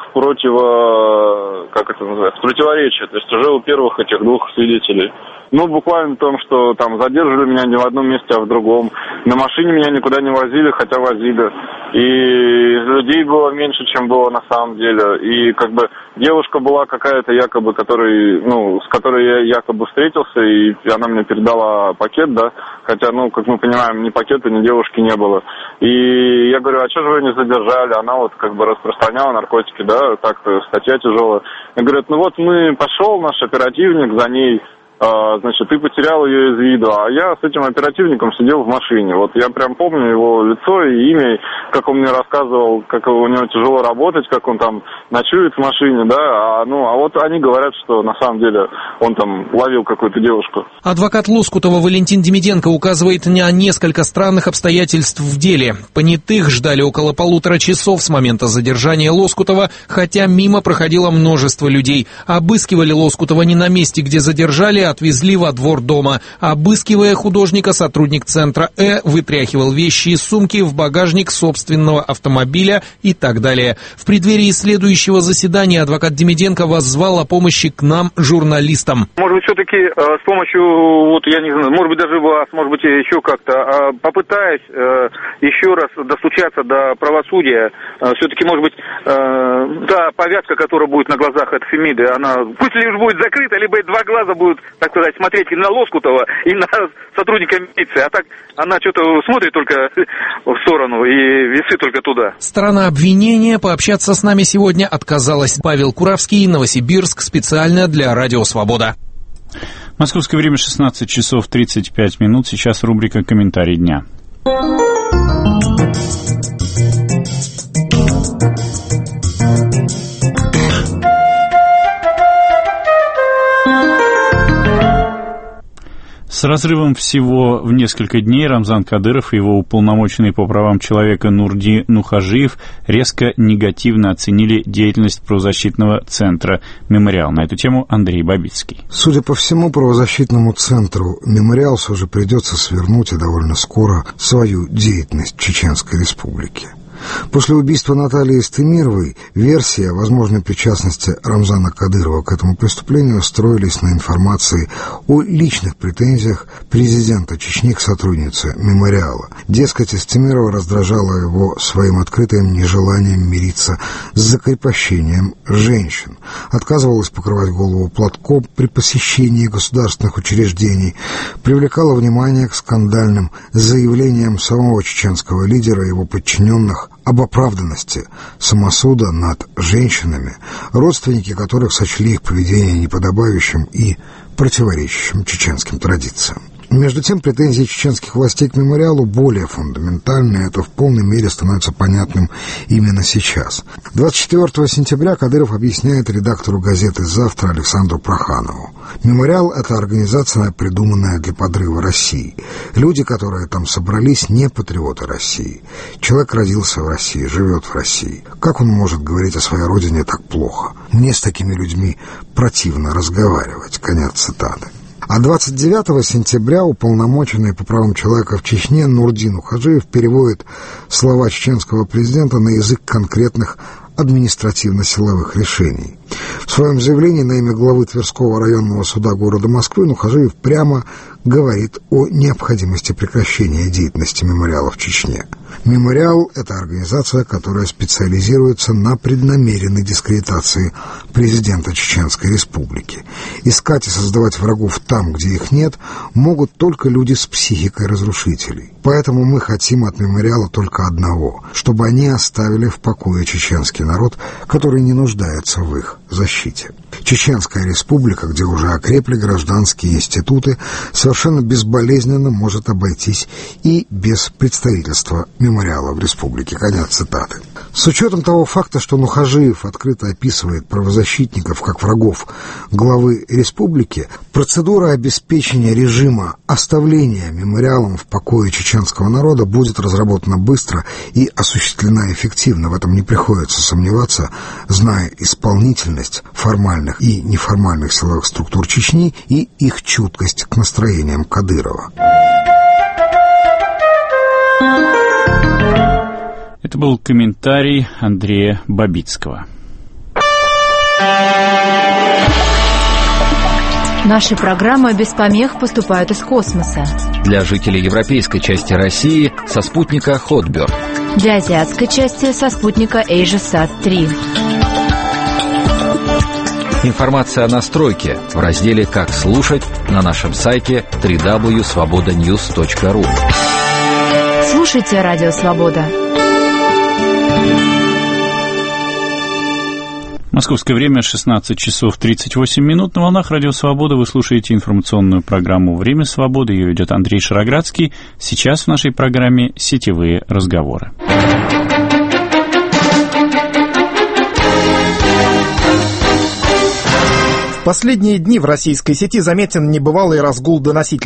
противо, как это называется, противоречия. То есть уже у первых этих двух свидетелей. Ну, буквально в том, что там задерживали меня не в одном месте, а в другом. На машине меня никуда не возили, хотя возили. И людей было меньше, чем было на самом деле. И как бы девушка была какая-то якобы, который, ну, с которой я якобы встретился, и она мне передала пакет, да. Хотя, ну, как мы понимаем, ни пакета, ни девушки не было. И я говорю, а что же вы не задержали? Она вот как бы распространяла наркотики, да, так-то статья тяжелая. И говорят, ну вот мы, пошел наш оперативник за ней, А, значит, ты потерял ее из виду, а я с этим оперативником сидел в машине. Вот я прям помню его лицо и имя, как он мне рассказывал, как у него тяжело работать, как он там ночует в машине, да, а, ну, а вот они говорят, что на самом деле он там ловил какую-то девушку. Адвокат Лоскутова Валентин Демиденко указывает на несколько странных обстоятельств в деле. Понятых ждали около полутора часов с момента задержания Лоскутова, хотя мимо проходило множество людей. Обыскивали Лоскутова не на месте, где задержали, отвезли во двор дома. Обыскивая художника, сотрудник центра Э вытряхивал вещи из сумки в багажник собственного автомобиля и так далее. В преддверии следующего заседания адвокат Демиденко воззвал о помощи к нам, журналистам. Может быть, все-таки э, с помощью, вот я не знаю, может быть, даже вас, может быть, еще как-то, э, попытаясь э, еще раз достучаться до правосудия, э, все-таки, может быть, э, та повязка, которая будет на глазах от Фемиды, она пусть лишь будет закрыта, либо два глаза будут, так сказать, смотреть и на Лоскутова, и на сотрудника милиции, а так она что-то смотрит только в сторону и весы только туда. Сторона обвинения пообщаться с нами сегодня отказалась. Павел Куравский, Новосибирск, специально для Радио Свобода. Московское время шестнадцать часов тридцать пять минут. Сейчас рубрика «Комментарий дня». С разрывом всего в несколько дней Рамзан Кадыров и его уполномоченный по правам человека Нурди Нухажиев резко негативно оценили деятельность правозащитного центра «Мемориал». На эту тему Андрей Бабицкий. Судя по всему, правозащитному центру «Мемориал» все же придется свернуть и довольно скоро свою деятельность в Чеченской Республике. После убийства Натальи Истемировой версии о возможной причастности Рамзана Кадырова к этому преступлению строились на информации о личных претензиях президента Чечни к сотруднице «Мемориала». Дескать, Истемирова раздражала его своим открытым нежеланием мириться с закрепощением женщин, отказывалась покрывать голову платком при посещении государственных учреждений, привлекала внимание к скандальным заявлениям самого чеченского лидера и его подчиненных об оправданности самосуда над женщинами, родственники которых сочли их поведение неподобающим и противоречащим чеченским традициям. Между тем, претензии чеченских властей к «Мемориалу» более фундаментальны, и это в полной мере становится понятным именно сейчас. двадцать четвёртого сентября Кадыров объясняет редактору газеты «Завтра» Александру Проханову. «Мемориал» — это организация, придуманная для подрыва России. Люди, которые там собрались, не патриоты России. Человек родился в России, живет в России. Как он может говорить о своей родине так плохо? Мне с такими людьми противно разговаривать. Конец цитаты. А двадцать девятого сентября уполномоченный по правам человека в Чечне Нурди Нухажиев переводит слова чеченского президента на язык конкретных административно-силовых решений. В своем заявлении на имя главы Тверского районного суда города Москвы Нухажиев прямо говорит о необходимости прекращения деятельности «Мемориала» в Чечне. «Мемориал» — это организация, которая специализируется на преднамеренной дискредитации президента Чеченской Республики. Искать и создавать врагов там, где их нет, могут только люди с психикой разрушителей. Поэтому мы хотим от «Мемориала» только одного — чтобы они оставили в покое чеченский народ, который не нуждается в их защите. Чеченская Республика, где уже окрепли гражданские институты, совершенно безболезненно может обойтись и без представительства «Мемориала» в республике. Конец цитаты. С учетом того факта, что Нухажиев открыто описывает правозащитников как врагов главы республики, процедура обеспечения режима оставления «Мемориалом» в покое чеченского народа будет разработана быстро и осуществлена эффективно. В этом не приходится сомневаться, зная исполнительность формальных и неформальных силовых структур Чечни и их чуткость к настроениям Кадырова. Это был комментарий Андрея Бабицкого. Наши программы без помех поступают из космоса. Для жителей европейской части России со спутника Хотберд. Для азиатской части со спутника AsiaSat три. Информация о настройке в разделе «Как слушать» на нашем сайте дабл ю дабл ю дабл ю точка свобода ньюс точка ру. Слушайте Радио Свобода. Московское время шестнадцать часов тридцать восемь минут. На волнах Радио Свобода вы слушаете информационную программу «Время свободы». Ее ведет Андрей Шароградский. Сейчас в нашей программе «Сетевые разговоры». В последние дни в российской сети заметен небывалый разгул доносительства.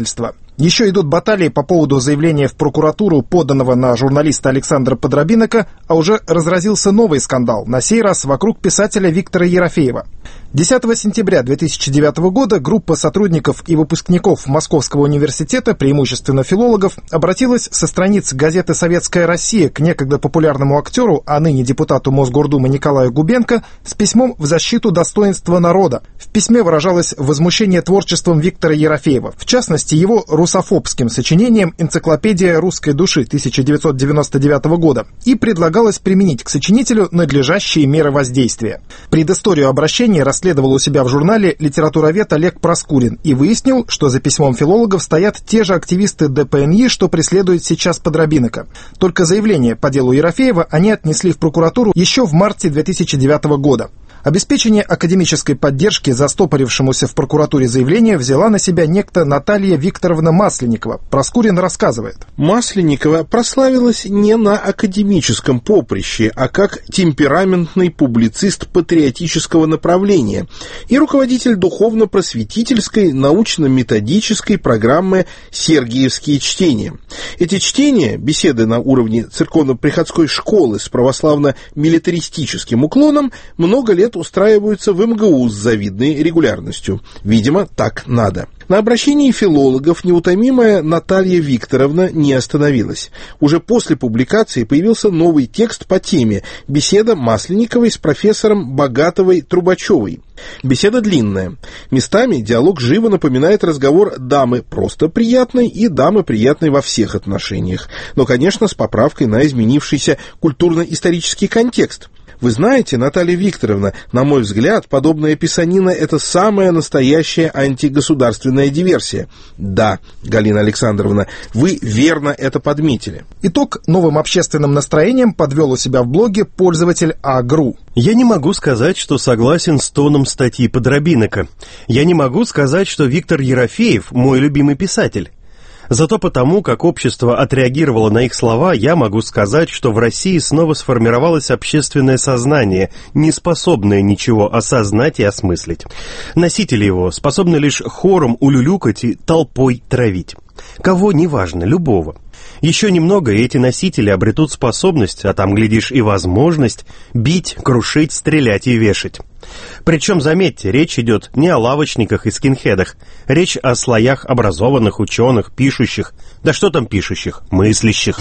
Еще идут баталии по поводу заявления в прокуратуру, поданного на журналиста Александра Подробинека, а уже разразился новый скандал, на сей раз вокруг писателя Виктора Ерофеева. десятого сентября две тысячи девятого года группа сотрудников и выпускников Московского университета, преимущественно филологов, обратилась со страниц газеты «Советская Россия» к некогда популярному актеру, а ныне депутату Мосгордумы Николаю Губенко, с письмом в защиту достоинства народа. В письме выражалось возмущение творчеством Виктора Ерофеева, в частности, его русофобским сочинением «Энциклопедия русской души» тысяча девятьсот девяносто девятого года, и предлагалось применить к сочинителю надлежащие меры воздействия. Предысторию обращения расследовал у себя в журнале литературовед Олег Проскурин и выяснил, что за письмом филологов стоят те же активисты ДПНИ, что преследуют сейчас Подробинека. Только заявление по делу Ерофеева они отнесли в прокуратуру еще в марте две тысячи девятого года. Обеспечение академической поддержки застопорившемуся в прокуратуре заявления взяла на себя некто Наталья Викторовна Масленникова. Проскурин рассказывает. Масленникова прославилась не на академическом поприще, а как темпераментный публицист патриотического направления и руководитель духовно-просветительской научно-методической программы «Сергиевские чтения». Эти чтения, беседы на уровне церковно-приходской школы с православно-милитаристическим уклоном, много лет устраиваются в эм гэ у с завидной регулярностью. Видимо, так надо. На обращении филологов неутомимая Наталья Викторовна не остановилась. Уже после публикации появился новый текст по теме «Беседа Масленниковой с профессором Богатовой-Трубачевой». Беседа длинная. Местами диалог живо напоминает разговор дамы просто приятной и дамы приятной во всех отношениях. Но, конечно, с поправкой на изменившийся культурно-исторический контекст. Вы знаете, Наталья Викторовна, на мой взгляд, подобная писанина – это самая настоящая антигосударственная диверсия. Да, Галина Александровна, вы верно это подметили. Итог новым общественным настроением подвел у себя в блоге пользователь А.Гру. Я не могу сказать, что согласен с тоном статьи Подробинека. Я не могу сказать, что Виктор Ерофеев – мой любимый писатель. Зато потому, как общество отреагировало на их слова, я могу сказать, что в России снова сформировалось общественное сознание, не способное ничего осознать и осмыслить. Носители его способны лишь хором улюлюкать и толпой травить. Кого, неважно, любого. Еще немного, и эти носители обретут способность, а там, глядишь, и возможность, бить, крушить, стрелять и вешать. Причем, заметьте, речь идет не о лавочниках и скинхедах, речь о слоях образованных ученых, пишущих, да что там пишущих, мыслящих.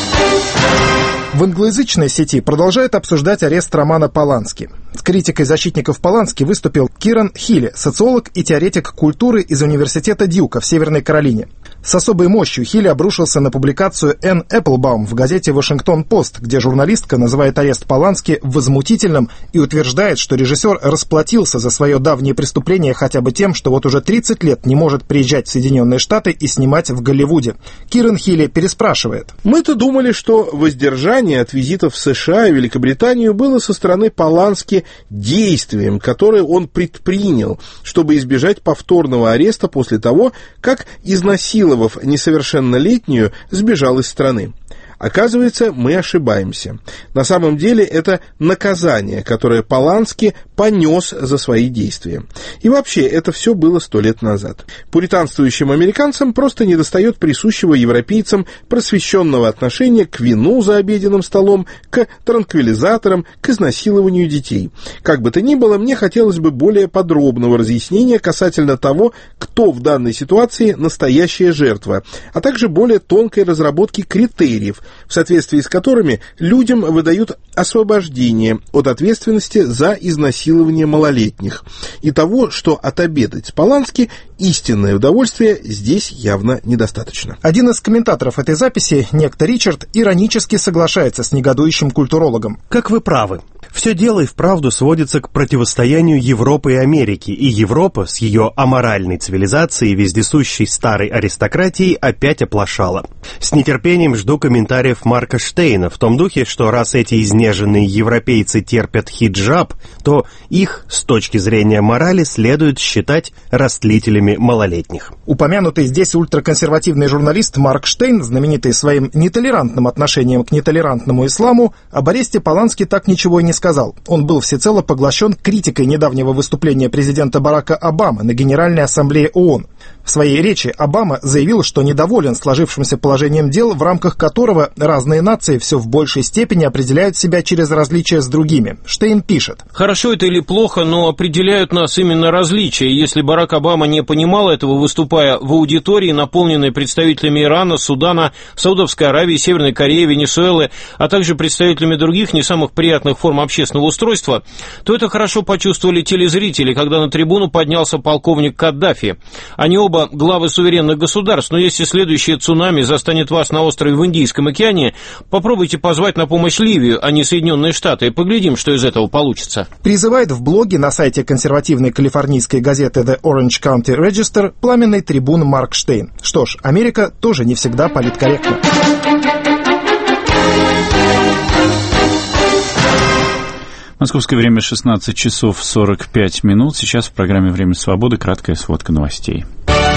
В англоязычной сети продолжают обсуждать арест Романа Полански. С критикой защитников Полански выступил Киран Хилли, социолог и теоретик культуры из университета Дьюка в Северной Каролине. С особой мощью Хилли обрушился на публикацию Энн Эпплбаум в газете «Вашингтон-Пост», где журналистка называет арест Полански возмутительным и утверждает, что режиссер расплатился за свое давнее преступление хотя бы тем, что вот уже тридцать лет не может приезжать в Соединенные Штаты и снимать в Голливуде. Киран Хилли переспрашивает. Мы-то думали, что воздержание от визитов в США и Великобританию было со стороны Полански действием, которое он предпринял, чтобы избежать повторного ареста после того, как, изнасиловав несовершеннолетнюю, сбежал из страны. Оказывается, мы ошибаемся. На самом деле это наказание, которое Полански понес за свои действия. И вообще, это все было сто лет назад. Пуританствующим американцам просто недостает присущего европейцам просвещенного отношения к вину за обеденным столом, к транквилизаторам, к изнасилованию детей. Как бы то ни было, мне хотелось бы более подробного разъяснения касательно того, кто в данной ситуации настоящая жертва, а также более тонкой разработки критериев, в соответствии с которыми людям выдают освобождение от ответственности за изнасилование малолетних, и того, что отобедать с Полански истинное удовольствие здесь явно недостаточно. Один из комментаторов этой записи, некто Ричард, иронически соглашается с негодующим культурологом. Как вы правы. Все дело и вправду сводится к противостоянию Европы и Америки, и Европа с ее аморальной цивилизацией, вездесущей старой аристократией, опять оплошала. С нетерпением жду комментариев Марка Штейна в том духе, что раз эти изнеженные европейцы терпят хиджаб, то их, с точки зрения морали, следует считать растлителями малолетних. Упомянутый здесь ультраконсервативный журналист Марк Штейн, знаменитый своим нетолерантным отношением к нетолерантному исламу, об аресте Полански так ничего и не сказал. сказал, он был всецело поглощен критикой недавнего выступления президента Барака Обамы на Генеральной Ассамблее ООН. В своей речи Обама заявил, что недоволен сложившимся положением дел, в рамках которого разные нации все в большей степени определяют себя через различия с другими. Штейн пишет. Хорошо это или плохо, но определяют нас именно различия. Если Барак Обама не понимал этого, выступая в аудитории, наполненной представителями Ирана, Судана, Саудовской Аравии, Северной Кореи, Венесуэлы, а также представителями других не самых приятных форм общественного устройства, то это хорошо почувствовали телезрители, когда на трибуну поднялся полковник Каддафи. Они оба главы суверенных государств, но если следующее цунами застанет вас на острове в Индийском океане, попробуйте позвать на помощь Ливию, а не Соединенные Штаты, и поглядим, что из этого получится. Призывает в блоге на сайте консервативной калифорнийской газеты The Orange County Register пламенный трибун Марк Штейн. Что ж, Америка тоже не всегда политкорректна. Московское время шестнадцать часов сорок пять минут. Сейчас в программе «Время свободы» краткая сводка новостей.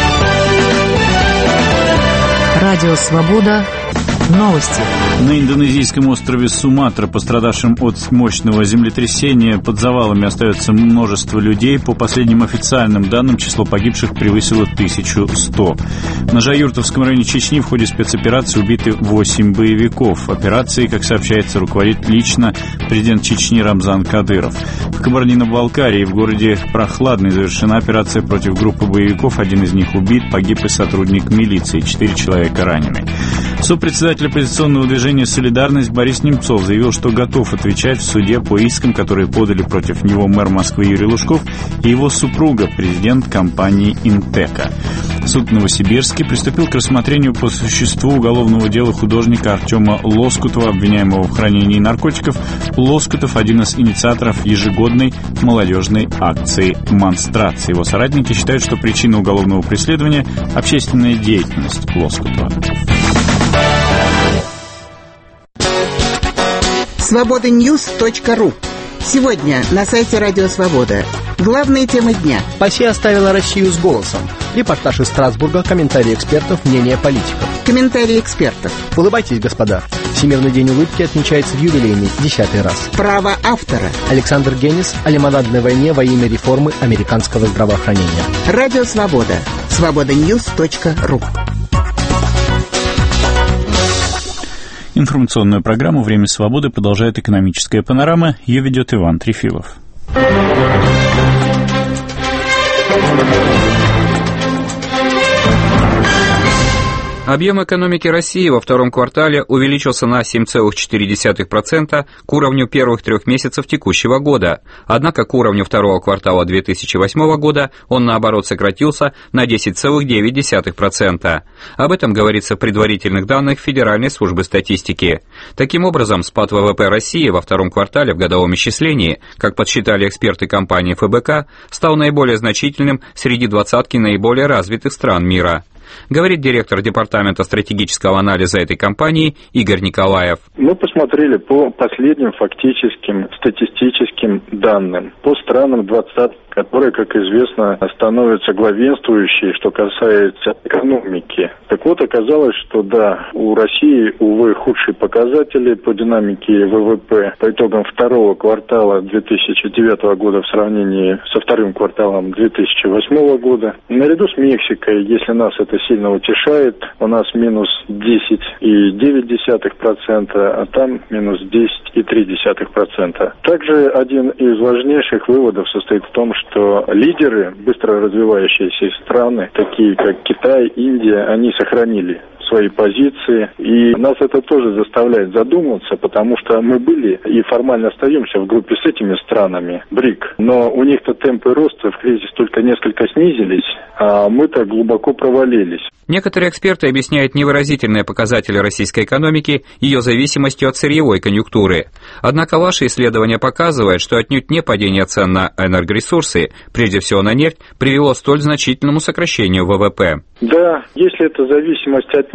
Радио «Свобода». Новости. На индонезийском острове Суматра, пострадавшем от мощного землетрясения, под завалами остается множество людей. По последним официальным данным, число погибших превысило тысячу сто. На Жаюртовском районе Чечни в ходе спецоперации убиты восемь боевиков. Операцией, как сообщается, руководит лично президент Чечни Рамзан Кадыров. В Кабардино-Балкарии в городе Прохладный завершена операция против группы боевиков. Один из них убит, погиб и сотрудник милиции. Четыре человека ранены. Сопредседатель оппозиционного движения «Солидарность» Борис Немцов заявил, что готов отвечать в суде по искам, которые подали против него мэр Москвы Юрий Лужков и его супруга, президент компании «Интека». Суд в Новосибирске приступил к рассмотрению по существу уголовного дела художника Артема Лоскутова, обвиняемого в хранении наркотиков. Лоскутов – один из инициаторов ежегодной молодежной акции «Монстрация». Его соратники считают, что причина уголовного преследования – общественная деятельность Лоскутова. свобода ньюс точка ру. Сегодня на сайте Радио Свобода. Главные темы дня. Россия оставила Россию с голосом. Репортаж из Страсбурга, комментарии экспертов, мнения политиков. Комментарии экспертов. Улыбайтесь, господа. Всемирный день улыбки отмечается в юбилейный, десятый раз. Право автора. Александр Генис о лимонадной войне во имя реформы американского здравоохранения. Радио Свобода. свобода ньюс точка ру. Информационную программу «Время свободы» продолжает экономическая панорама. Ее ведет Иван Трефилов. Объем экономики России во втором квартале увеличился на семь целых четыре десятых процента к уровню первых трех месяцев текущего года. Однако к уровню второго квартала две тысячи восьмого года он, наоборот, сократился на десять целых девять десятых процента. Об этом говорится в предварительных данных Федеральной службы статистики. Таким образом, спад ВВП России во втором квартале в годовом исчислении, как подсчитали эксперты компании эф бэ ка, стал наиболее значительным среди двадцатки наиболее развитых стран мира. Говорит директор департамента стратегического анализа этой компании Игорь Николаев. Мы посмотрели по последним фактическим статистическим данным по странам двадцатки, которые, как известно, становятся главенствующей, что касается экономики. Так вот, оказалось, что да, у России, увы, худшие показатели по динамике вэ вэ пэ по итогам второго квартала две тысячи девятого года в сравнении со вторым кварталом две тысячи восьмого года. Наряду с Мексикой, если нас это сильно утешает, у нас минус десять целых девять десятых процента, а там минус десять целых три десятых процента. Также один из важнейших выводов состоит в том, что лидеры, быстро развивающиеся страны, такие как Китай, Индия, они сохранили свои позиции, и нас это тоже заставляет задуматься, потому что мы были и формально остаемся в группе с этими странами, БРИК, но у них-то темпы роста в кризис только несколько снизились, а мы-то глубоко провалились. Некоторые эксперты объясняют невыразительные показатели российской экономики ее зависимостью от сырьевой конъюнктуры. Однако ваше исследование показывает, что отнюдь не падение цен на энергоресурсы, прежде всего на нефть, привело к столь значительному сокращению вэ вэ пэ. Да, если это зависимость от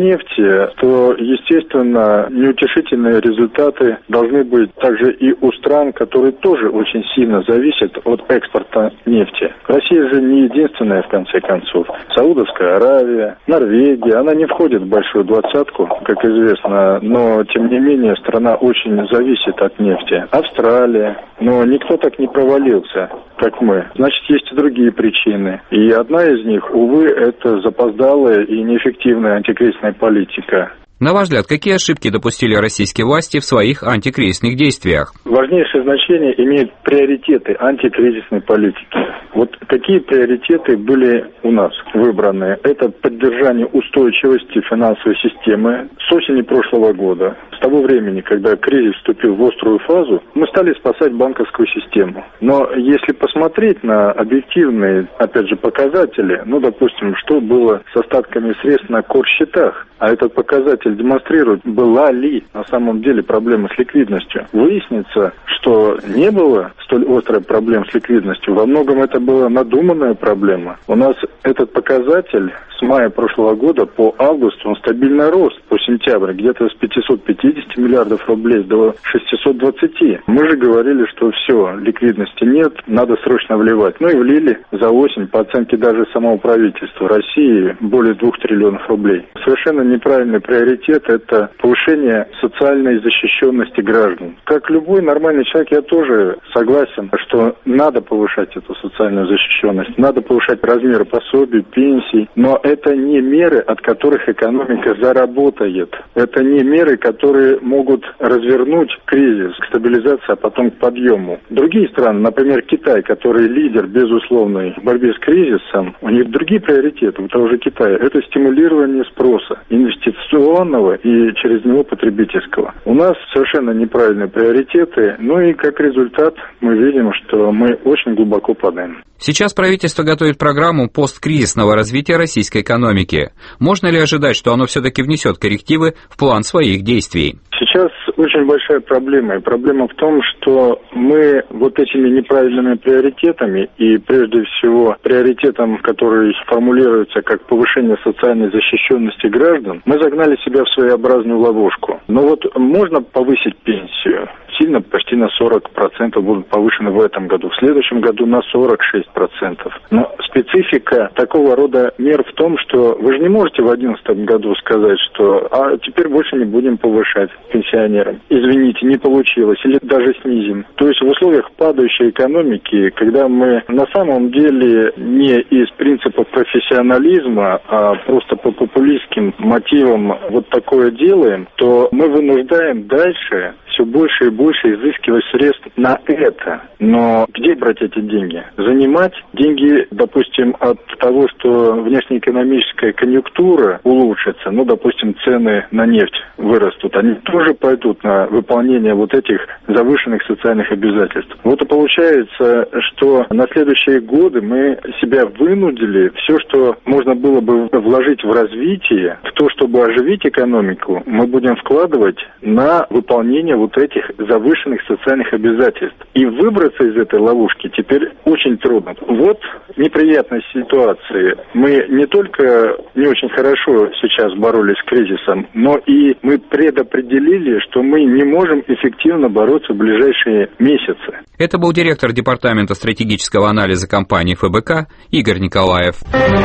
нефти, то, естественно, неутешительные результаты должны быть также и у стран, которые тоже очень сильно зависят от экспорта нефти. Россия же не единственная, в конце концов. Саудовская Аравия, Норвегия, она не входит в большую двадцатку, как известно, но, тем не менее, страна очень зависит от нефти. Австралия, но никто так не провалился, как мы. Значит, есть и другие причины. И одна из них, увы, это запоздалая и неэффективная антикризисная политика. На ваш взгляд, какие ошибки допустили российские власти в своих антикризисных действиях? Важнейшее значение имеют приоритеты антикризисной политики. Вот какие приоритеты были у нас выбраны? Это поддержание устойчивости финансовой системы с осени прошлого года. С того времени, когда кризис вступил в острую фазу, мы стали спасать банковскую систему. Но если посмотреть на объективные, опять же, показатели, ну, допустим, что было с остатками средств на корсчетах, а этот показатель демонстрирует, была ли на самом деле проблема с ликвидностью. Выяснится, что не было столь острой проблем с ликвидностью. Во многом это была надуманная проблема. У нас этот показатель с мая прошлого года по август, он стабильно рос по сентябрь, где-то с пятисот пятидесяти миллиардов рублей до шестисот двадцати. Мы же говорили, что все, ликвидности нет, надо срочно вливать. Ну и влили за осень, по оценке даже самого правительства России, более двух триллионов рублей. Совершенно неправильный приоритет – это повышение социальной защищенности граждан. Как любой нормальный человек, я тоже согласен, что надо повышать эту социальную защищенность, надо повышать размеры пособий, пенсий, но это не меры, от которых экономика заработает. Это не меры, которые могут развернуть кризис к стабилизации, а потом к подъему. Другие страны, например, Китай, который лидер, безусловный, в борьбе с кризисом, у них другие приоритеты, у того же Китая. Это стимулирование спроса, инвестиционного и через него потребительского. У нас совершенно неправильные приоритеты, ну и как результат мы видим, что мы очень глубоко падаем. Сейчас правительство готовит программу посткризисного развития российской экономики. Можно ли ожидать, что оно все-таки внесет коррективы в план своих действий? Сейчас очень большая проблема. И проблема в том, что мы вот этими неправильными приоритетами, и прежде всего приоритетом, который формулируется как повышение социальной защищенности граждан, мы загнали себя в своеобразную ловушку. Но вот можно повысить пенсию. Сильно, почти на сорок процентов будут повышены в этом году. В следующем году на сорок шесть процентов. Но специфика такого рода мер в том, что вы же не можете в две тысячи одиннадцатом году сказать, что а теперь больше не будем повышать пенсионерам. Извините, не получилось. Или даже снизим. То есть в условиях падающей экономики, когда мы на самом деле не из принципа профессионализма, а просто по популистским мотивам вот такое делаем, то мы вынуждаем дальше все больше и больше изыскивать средств на это. Но где брать эти деньги? Занимать деньги, допустим, от того, что внешнеэкономическая конъюнктура улучшится, ну, допустим, цены на нефть вырастут, они тоже пойдут на выполнение вот этих завышенных социальных обязательств. Вот и получается, что на следующие годы мы себя вынудили все, что можно было бы вложить в развитие, в то, чтобы оживить экономику, мы будем вкладывать на выполнение вот этих завышенных социальных обязательств. И выбраться из этой ловушки теперь очень трудно. Вот неприятность ситуации. Мы не только не очень хорошо сейчас боролись с кризисом, но и мы предопределили, что мы не можем эффективно бороться в ближайшие месяцы. Это был директор департамента стратегического анализа компании эф бэ ка Игорь Николаев.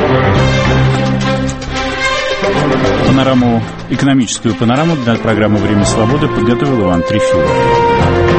Панораму, экономическую панораму для программы «Время свободы» подготовил Иван Трефилов.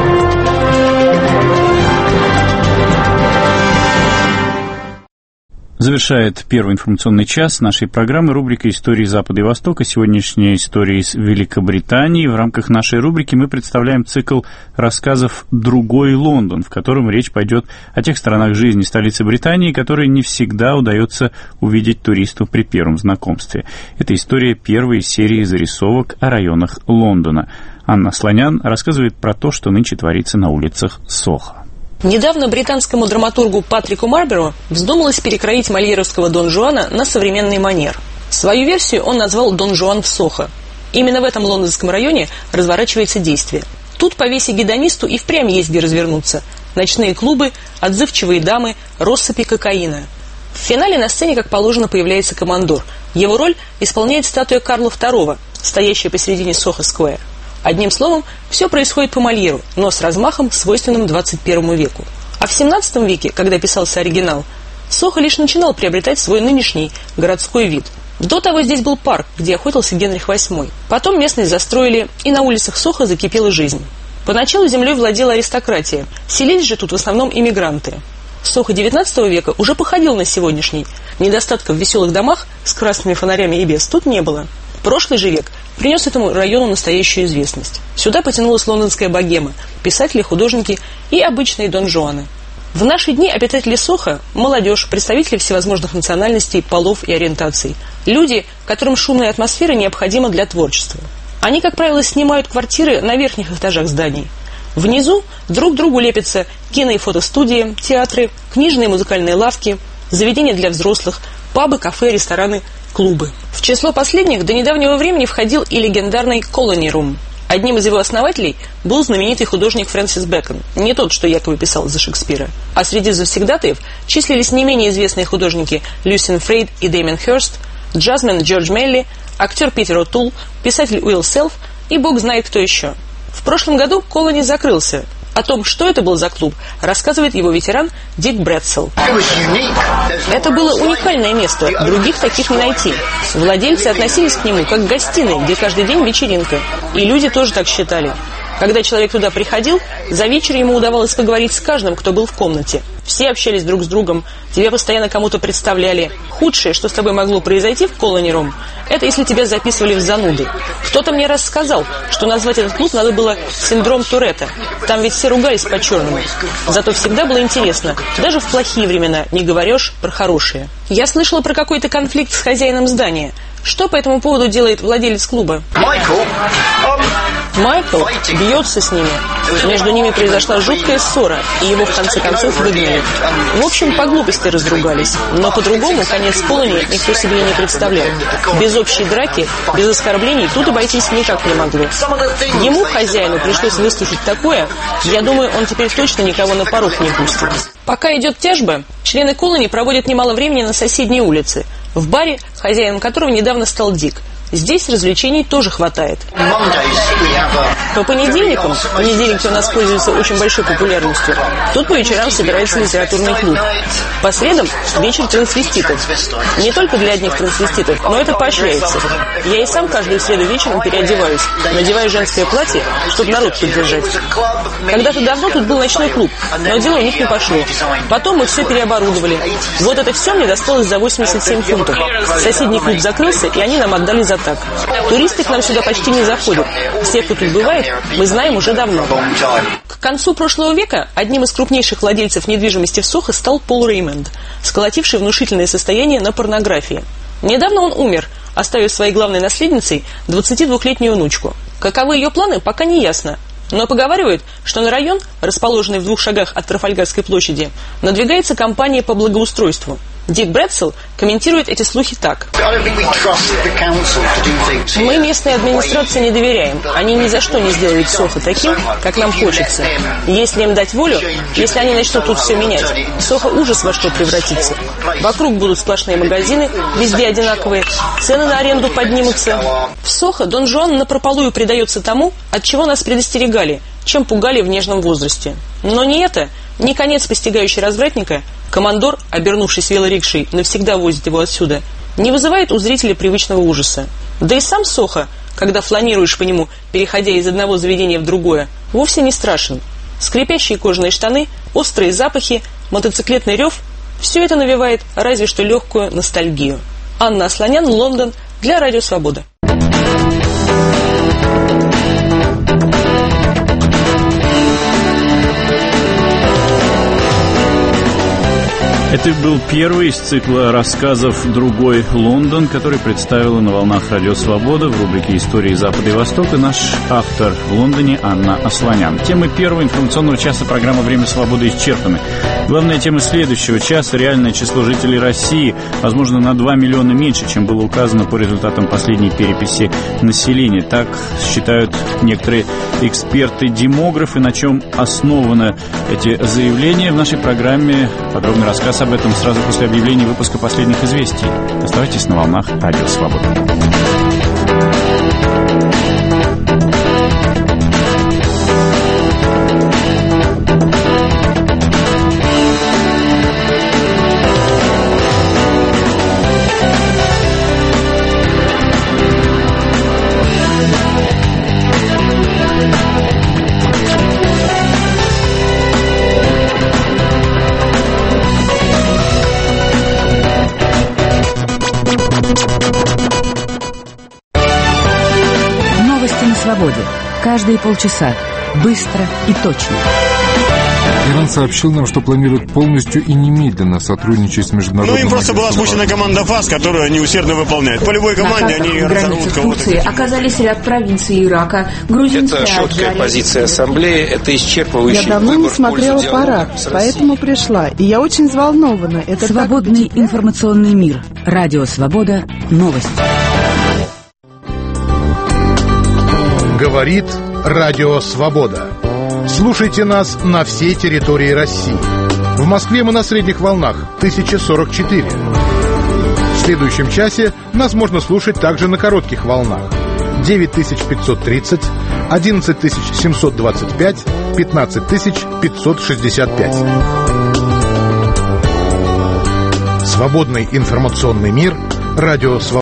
Завершает первый информационный час нашей программы рубрика «Истории Запада и Востока». Сегодняшняя история из Великобритании. В рамках нашей рубрики мы представляем цикл рассказов «Другой Лондон», в котором речь пойдет о тех сторонах жизни столицы Британии, которые не всегда удается увидеть туристу при первом знакомстве. Это история первой из серии зарисовок о районах Лондона. Анна Слонян рассказывает про то, что нынче творится на улицах Сохо. Недавно британскому драматургу Патрику Марберу вздумалось перекроить мольеровского Дон Жуана на современный манер. Свою версию он назвал «Дон Жуан в Сохо». Именно в этом лондонском районе разворачивается действие. Тут по весе гедонисту и впрямь есть где развернуться. Ночные клубы, отзывчивые дамы, россыпи кокаина. В финале на сцене, как положено, появляется командор. Его роль исполняет статуя Карла второго, стоящая посередине Сохо-сквер. Одним словом, все происходит по Мольеру, но с размахом, свойственным двадцать первому веку. А в семнадцатом веке, когда писался оригинал, Сохо лишь начинал приобретать свой нынешний городской вид. До того здесь был парк, где охотился Генрих восьмой. Потом местность застроили, и на улицах Сохо закипела жизнь. Поначалу землей владела аристократия, селились же тут в основном иммигранты. Сохо девятнадцатого века уже походил на сегодняшний. Недостатков в веселых домах с красными фонарями и без тут не было. Прошлый же век принес этому району настоящую известность. Сюда потянулась лондонская богема, писатели, художники и обычные дон-жуаны. В наши дни обитатели Сохо – молодежь, представители всевозможных национальностей, полов и ориентаций. Люди, которым шумная атмосфера необходима для творчества. Они, как правило, снимают квартиры на верхних этажах зданий. Внизу друг к другу лепятся кино- и фотостудии, театры, книжные и музыкальные лавки, заведения для взрослых, пабы, кафе, рестораны, клубы. В число последних до недавнего времени входил и легендарный Colony Room. Одним из его основателей был знаменитый художник Фрэнсис Бэкон, не тот, что якобы писал за Шекспира. А среди завсегдатаев числились не менее известные художники Люсиан Фрейд и Дэмиан Хёрст, джазмен Джордж Мелли, актер Питер О'Тул, писатель Уилл Селф и бог знает кто еще. В прошлом году Колони закрылся. О том, что это был за клуб, рассказывает его ветеран Дик Брэдсел. Это было уникальное место, других таких не найти. Владельцы относились к нему как к гостиной, где каждый день вечеринка. И люди тоже так считали. Когда человек туда приходил, за вечер ему удавалось поговорить с каждым, кто был в комнате. Все общались друг с другом, тебя постоянно кому-то представляли. Худшее, что с тобой могло произойти в Colony Room, это если тебя записывали в зануды. Кто-то мне раз сказал, что назвать этот клуб надо было «синдром Туретта». Там ведь все ругались по-черному. Зато всегда было интересно, даже в плохие времена не говоришь про хорошие. Я слышала про какой-то конфликт с хозяином здания. Что по этому поводу делает владелец клуба? Майкл бьется с ними. Между ними произошла жуткая ссора, и его в конце концов выгнали. В общем, по глупости разругались. Но по-другому конец Колони никто себе и не представлял. Без общей драки, без оскорблений тут обойтись никак не могло. Ему, хозяину, пришлось выслушать такое. Я думаю, он теперь точно никого на порог не пустит. Пока идет тяжба, члены Колони проводят немало времени на соседней улице, в баре, хозяином которого недавно стал Дик. Здесь развлечений тоже хватает. По понедельникам, понедельники у нас пользуются очень большой популярностью, тут по вечерам собирается литературный клуб. По средам вечер трансвеститов. Не только для одних трансвеститов, но это поощряется. Я и сам каждую среду вечером переодеваюсь, надеваю женское платье, чтобы народ поддержать. Когда-то давно тут был ночной клуб, но дело у них не пошло. Потом мы все переоборудовали. Вот это все мне досталось за восемьдесят семь фунтов. Соседний клуб закрылся, и они нам отдали за так. Туристы к нам сюда почти не заходят. Все, кто тут бывает, мы знаем уже давно. К концу прошлого века одним из крупнейших владельцев недвижимости в Сохо стал Пол Реймонд, сколотивший внушительное состояние на порнографии. Недавно он умер, оставив своей главной наследницей двадцатидвухлетнюю внучку. Каковы ее планы, пока не ясно. Но поговаривают, что на район, расположенный в двух шагах от Трафальгарской площади, надвигается кампания по благоустройству. Дик Брэдсел комментирует эти слухи так. Мы местной администрации не доверяем. Они ни за что не сделают Сохо таким, как нам хочется. Если им дать волю, если они начнут тут все менять, Сохо ужас во что превратится. Вокруг будут сплошные магазины, везде одинаковые, цены на аренду поднимутся. В Сохо Дон Жуан напропалую предается тому, от чего нас предостерегали, чем пугали в нежном возрасте. Но не это, не конец постигающий развратника, командор, обернувшись велорикшей, навсегда возит его отсюда, не вызывает у зрителя привычного ужаса. Да и сам Сохо, когда фланируешь по нему, переходя из одного заведения в другое, вовсе не страшен. Скрипящие кожаные штаны, острые запахи, мотоциклетный рев – все это навевает разве что легкую ностальгию. Анна Асланян, Лондон, для Радио Свобода. Это был первый из цикла рассказов «Другой Лондон», который представила на волнах Радио Свобода в рубрике «Истории Запада и Востока» наш автор в Лондоне Анна Асланян. Темы первого информационного часа программы «Время свободы» исчерпаны. Главная тема следующего часа – реальное число жителей России, возможно, на два миллиона меньше, чем было указано по результатам последней переписи населения. Так считают некоторые эксперты-демографы. На чем основаны эти заявления? В нашей программе подробный рассказ вас об этом сразу после объявления выпуска последних известий. Оставайтесь на волнах Радио Свобода. Свободе. Каждые полчаса. Быстро и точно. Иран сообщил нам, что планирует полностью и немедленно сотрудничать с международным... Ну, им просто была спущена команда ФАС, которую они усердно выполняют. По любой команде они разорвут кого-то. Турции оказались ряд провинций Ирака. Грузинская, это четкая позиция Ассамблеи, это исчерпывающий Я давно не смотрела парад, поэтому пришла. И я очень взволнована. Это Свободный информационный мир. Радио Свобода. Новости. Говорит Радио Свобода. Слушайте нас на всей территории России. В Москве мы на средних волнах тысяча сорок четыре. В следующем часе нас можно слушать также на коротких волнах девять тысяч пятьсот тридцать, одиннадцать тысяч семьсот двадцать пять, пятнадцать тысяч пятьсот шестьдесят пять. Свободный информационный мир. Радио Свобода.